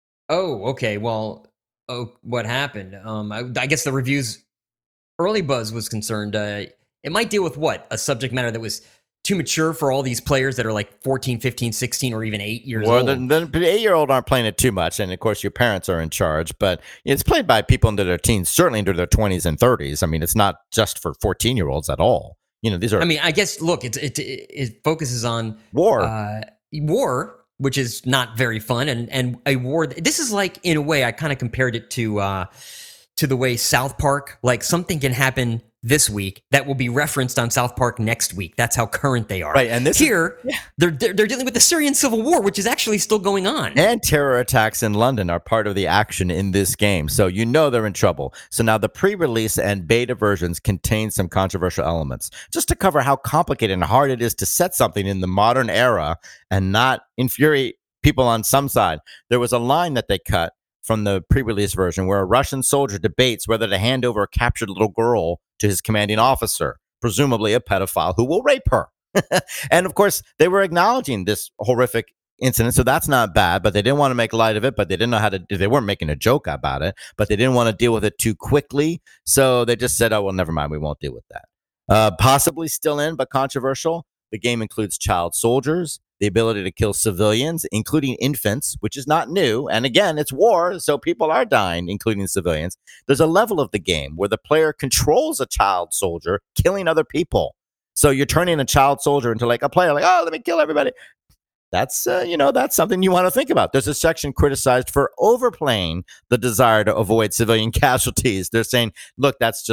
Oh, okay. Well, what happened? I guess the reviews, early buzz was concerned. It might deal with what? A subject matter that was too mature for all these players that are like 14, 15, 16, or even 8 years old. Well, the 8-year-old aren't playing it too much, and of course your parents are in charge, but it's played by people into their teens, certainly into their 20s and 30s. I mean, it's not just for 14-year-olds at all. These are... I mean, I guess, look, it focuses on war, which is not very fun, and a war. This is like, in a way, I kind of compared it to the way South Park, like something can happen this week that will be referenced on South Park next week. That's how current they are. Right, and they're dealing with the Syrian civil war, which is actually still going on. And terror attacks in London are part of the action in this game, so they're in trouble. So now the pre-release and beta versions contain some controversial elements. Just to cover how complicated and hard it is to set something in the modern era and not infuriate people on some side, there was a line that they cut from the pre-release version where a Russian soldier debates whether to hand over a captured little girl to his commanding officer, presumably a pedophile who will rape her. And of course, they were acknowledging this horrific incident, so that's not bad, but they didn't want to make light of it, but they didn't know how to, they weren't making a joke about it, but they didn't want to deal with it too quickly, so they just said, oh, well, never mind, we won't deal with that. Possibly still in, but controversial, the game includes child soldiers, the ability to kill civilians, including infants, which is not new. And again, it's war, so people are dying, including civilians. There's a level of the game where the player controls a child soldier killing other people. So you're turning a child soldier into like a player, like, oh, let me kill everybody. That's, that's something you want to think about. There's a section criticized for overplaying the desire to avoid civilian casualties. They're saying, look, that's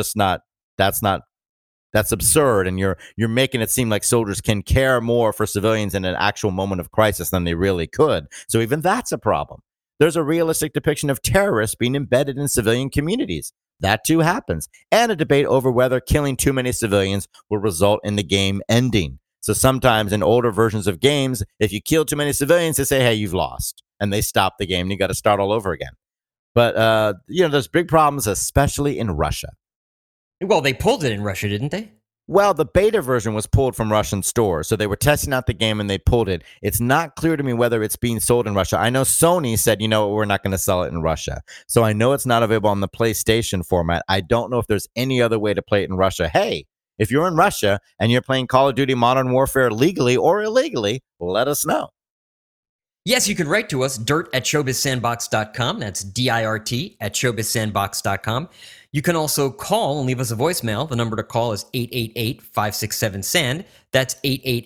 absurd, and you're making it seem like soldiers can care more for civilians in an actual moment of crisis than they really could. So even that's a problem. There's a realistic depiction of terrorists being embedded in civilian communities. That too happens. And a debate over whether killing too many civilians will result in the game ending. So sometimes in older versions of games, if you kill too many civilians, they say, hey, you've lost. And they stop the game and you got to start all over again. But, there's big problems, especially in Russia. Well, they pulled it in Russia, didn't they? Well, the beta version was pulled from Russian stores. So they were testing out the game and they pulled it. It's not clear to me whether it's being sold in Russia. I know Sony said, we're not going to sell it in Russia. So I know it's not available on the PlayStation format. I don't know if there's any other way to play it in Russia. Hey, if you're in Russia and you're playing Call of Duty Modern Warfare legally or illegally, let us know. Yes, you can write to us, dirt@showbizsandbox.com. That's dirt@showbizsandbox.com. You can also call and leave us a voicemail. The number to call is 888-567-SAND. That's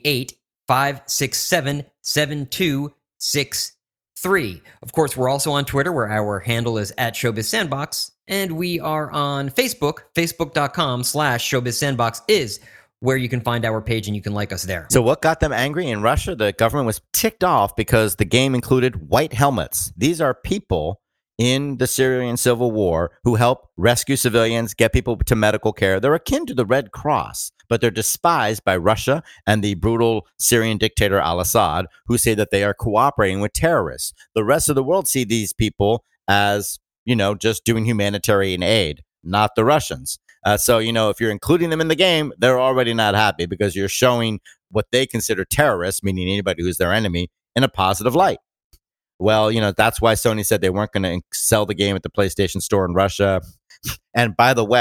888-567-7263. Of course, we're also on Twitter, where our handle is @showbizsandbox. And we are on Facebook. Facebook.com/showbizsandbox is where you can find our page and you can like us there. So what got them angry in Russia? The government was ticked off because the game included white helmets. These are people in the Syrian civil war who help rescue civilians, get people to medical care. They're akin to the Red Cross, but they're despised by Russia and the brutal Syrian dictator al-Assad, who say that they are cooperating with terrorists. The rest of the world see these people as, just doing humanitarian aid, not the Russians. So, if you're including them in the game, they're already not happy because you're showing what they consider terrorists, meaning anybody who's their enemy, in a positive light. Well, that's why Sony said they weren't going to sell the game at the PlayStation Store in Russia. And by the way,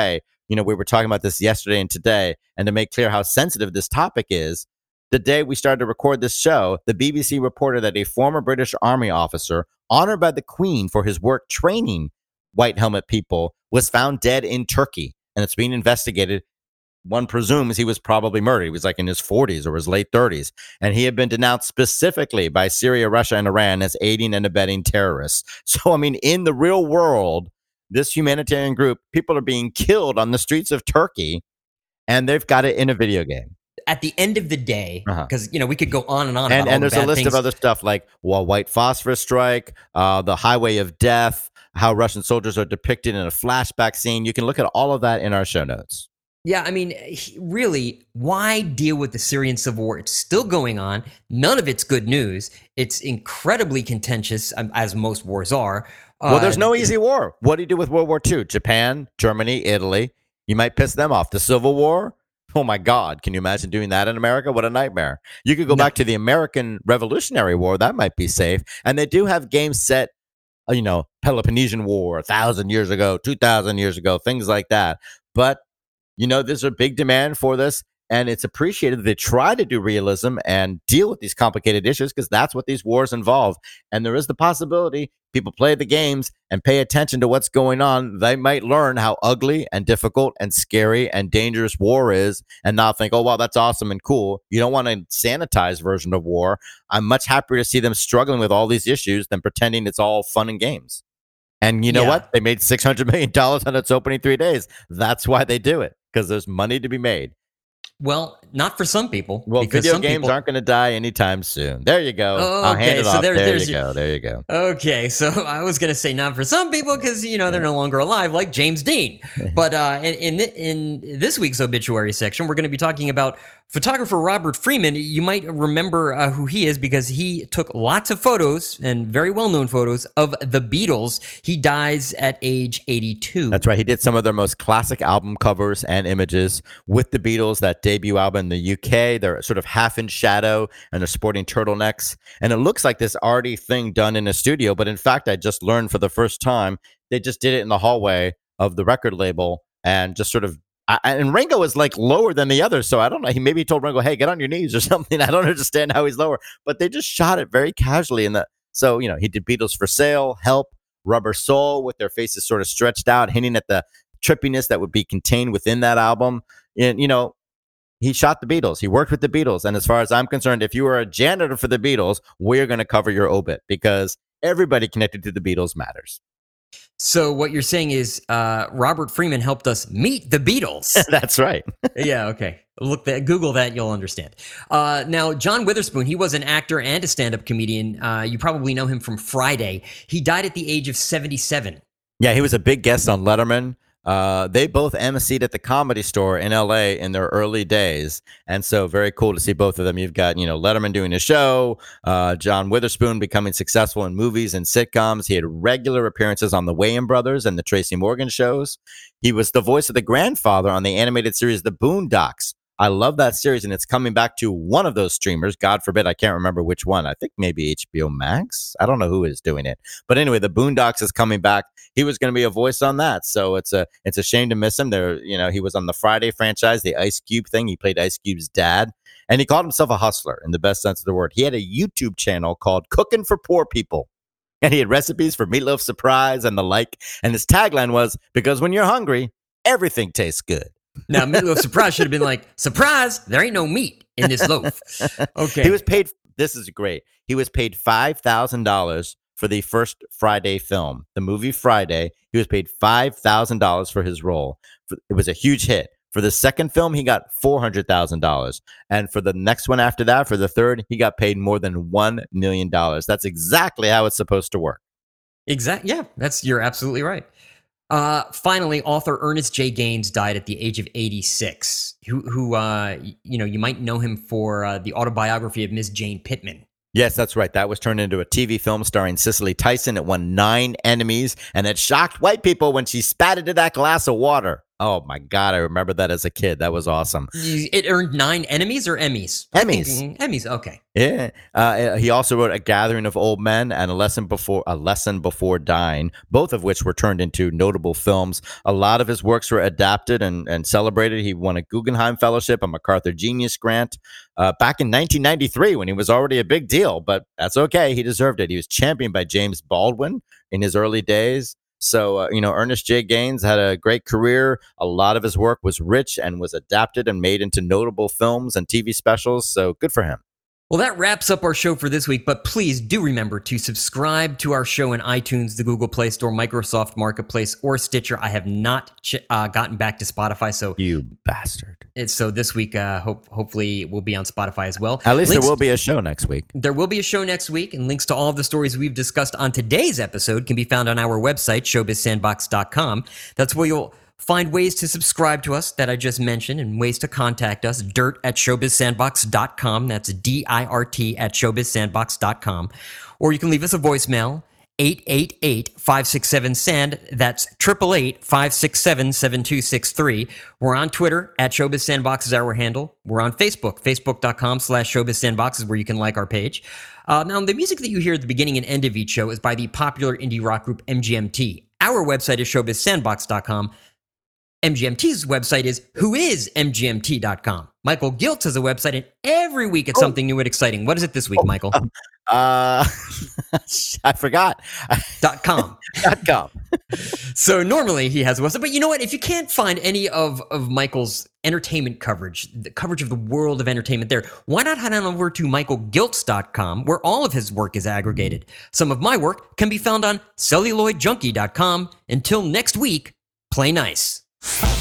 we were talking about this yesterday and today, and to make clear how sensitive this topic is, the day we started to record this show, the BBC reported that a former British Army officer honored by the Queen for his work training white helmet people was found dead in Turkey, and it's being investigated. One presumes he was probably murdered. He was like in his 40s or his late 30s. And he had been denounced specifically by Syria, Russia, and Iran as aiding and abetting terrorists. So, I mean, in the real world, this humanitarian group, people are being killed on the streets of Turkey, and they've got it in a video game. At the end of the day, because, we could go on and on about all and the there's a bad list things. of other stuff like white phosphorus strike, the highway of death, how Russian soldiers are depicted in a flashback scene. You can look at all of that in our show notes. Yeah, I mean, really, why deal with the Syrian civil war? It's still going on. None of it's good news. It's incredibly contentious, as most wars are. Well, there's no easy war. What do you do with World War II? Japan, Germany, Italy. You might piss them off. The Civil War? Oh, my God. Can you imagine doing that in America? What a nightmare. You could go back to the American Revolutionary War. That might be safe. And they do have games set, Peloponnesian War 1,000 years ago, 2,000 years ago, things like that. But there's a big demand for this, and it's appreciated that they try to do realism and deal with these complicated issues because that's what these wars involve. And there is the possibility people play the games and pay attention to what's going on. They might learn how ugly and difficult and scary and dangerous war is and not think, oh, wow, that's awesome and cool. You don't want a sanitized version of war. I'm much happier to see them struggling with all these issues than pretending it's all fun and games. And you know what? They made $600 million on its opening 3 days. That's why they do it, because there's money to be made. Well, not for some people. Well, video games aren't going to die anytime soon. There you go. Oh, I'll hand it off. There you go. Okay, so I was going to say not for some people because, they're no longer alive, like James Dean. But in this week's obituary section, we're going to be talking about photographer Robert Freeman. You might remember who he is because he took lots of photos and very well-known photos of the Beatles. He dies at age 82. That's right. He did some of their most classic album covers and images with the Beatles, that debut album in the UK. They're sort of half in shadow and they're sporting turtlenecks. And it looks like this arty thing done in a studio. But in fact, I just learned for the first time, they just did it in the hallway of the record label and just sort of. And Ringo is like lower than the others, so I don't know. He maybe told Ringo, "Hey, get on your knees" or something. I don't understand how he's lower, but they just shot it very casually. So he did Beatles for Sale, Help, Rubber Soul, with their faces sort of stretched out, hinting at the trippiness that would be contained within that album. And he shot the Beatles. He worked with the Beatles, and as far as I'm concerned, if you were a janitor for the Beatles, we're going to cover your obit because everybody connected to the Beatles matters. So what you're saying is Robert Freeman helped us meet the Beatles. That's right. Yeah, okay. Google that, you'll understand. Now, John Witherspoon, he was an actor and a stand-up comedian. You probably know him from Friday. He died at the age of 77. Yeah, he was a big guest on Letterman. They both emceed at the Comedy Store in LA in their early days. And so very cool to see both of them. You've got, Letterman doing a show, John Witherspoon becoming successful in movies and sitcoms. He had regular appearances on the Wayans Brothers and the Tracy Morgan shows. He was the voice of the grandfather on the animated series The Boondocks. I love that series, and it's coming back to one of those streamers. God forbid, I can't remember which one. I think maybe HBO Max. I don't know who is doing it. But anyway, The Boondocks is coming back. He was going to be a voice on that, so it's a shame to miss him. There, he was on the Friday franchise, the Ice Cube thing. He played Ice Cube's dad, and he called himself a hustler in the best sense of the word. He had a YouTube channel called Cooking for Poor People, and he had recipes for Meatloaf Surprise and the like. And his tagline was, "Because when you're hungry, everything tastes good." Now, Meatloaf Surprise should have been like, "Surprise, there ain't no meat in this loaf." Okay. He was paid, this is great. He was paid $5,000 for the first Friday film, the movie Friday. He was paid $5,000 for his role. It was a huge hit. For the second film, he got $400,000. And for the next one after that, for the third, he got paid more than $1 million. That's exactly how it's supposed to work. Exactly. Yeah, you're absolutely right. Finally, author Ernest J. Gaines died at the age of 86. Who you might know him for the autobiography of Miss Jane Pittman. Yes, that's right. That was turned into a TV film starring Cicely Tyson. It won 9 Emmys, and it shocked white people when she spat into that glass of water. Oh my God, I remember that as a kid. That was awesome. It earned 9 Emmys or Emmys? Emmys. Emmys, okay. Yeah. He also wrote A Gathering of Old Men and A Lesson Before Dying, both of which were turned into notable films. A lot of his works were adapted and celebrated. He won a Guggenheim Fellowship, a MacArthur Genius Grant back in 1993 when he was already a big deal, but that's okay. He deserved it. He was championed by James Baldwin in his early days. So, Ernest J. Gaines had a great career. A lot of his work was rich and was adapted and made into notable films and TV specials. So good for him. Well, that wraps up our show for this week, but please do remember to subscribe to our show in iTunes, the Google Play Store, Microsoft Marketplace, or Stitcher. I have not gotten back to Spotify, so you bastard. So this week, hopefully, we'll be on Spotify as well. At least there will be a show next week. There will be a show next week, and links to all of the stories we've discussed on today's episode can be found on our website, showbizsandbox.com. That's where you'll find ways to subscribe to us that I just mentioned and ways to contact us, dirt@showbizsandbox.com. That's DIRT@showbizsandbox.com. Or you can leave us a voicemail, 888-567-SAND. That's 888-567-7263. We're on Twitter, @ShowbizSandbox is our handle. We're on Facebook, facebook.com/ShowbizSandbox is where you can like our page. Now, the music that you hear at the beginning and end of each show is by the popular indie rock group MGMT. Our website is showbizsandbox.com. MGMT's website is whoismgmt.com. Michael Giltz has a website, and every week it's something new and exciting. What is it this week, Michael? I forgot. .com. .com. So normally he has a website, but you know what? If you can't find any of Michael's entertainment coverage, the coverage of the world of entertainment there, why not head on over to michaelgiltz.com, where all of his work is aggregated. Some of my work can be found on celluloidjunkie.com. Until next week, play nice.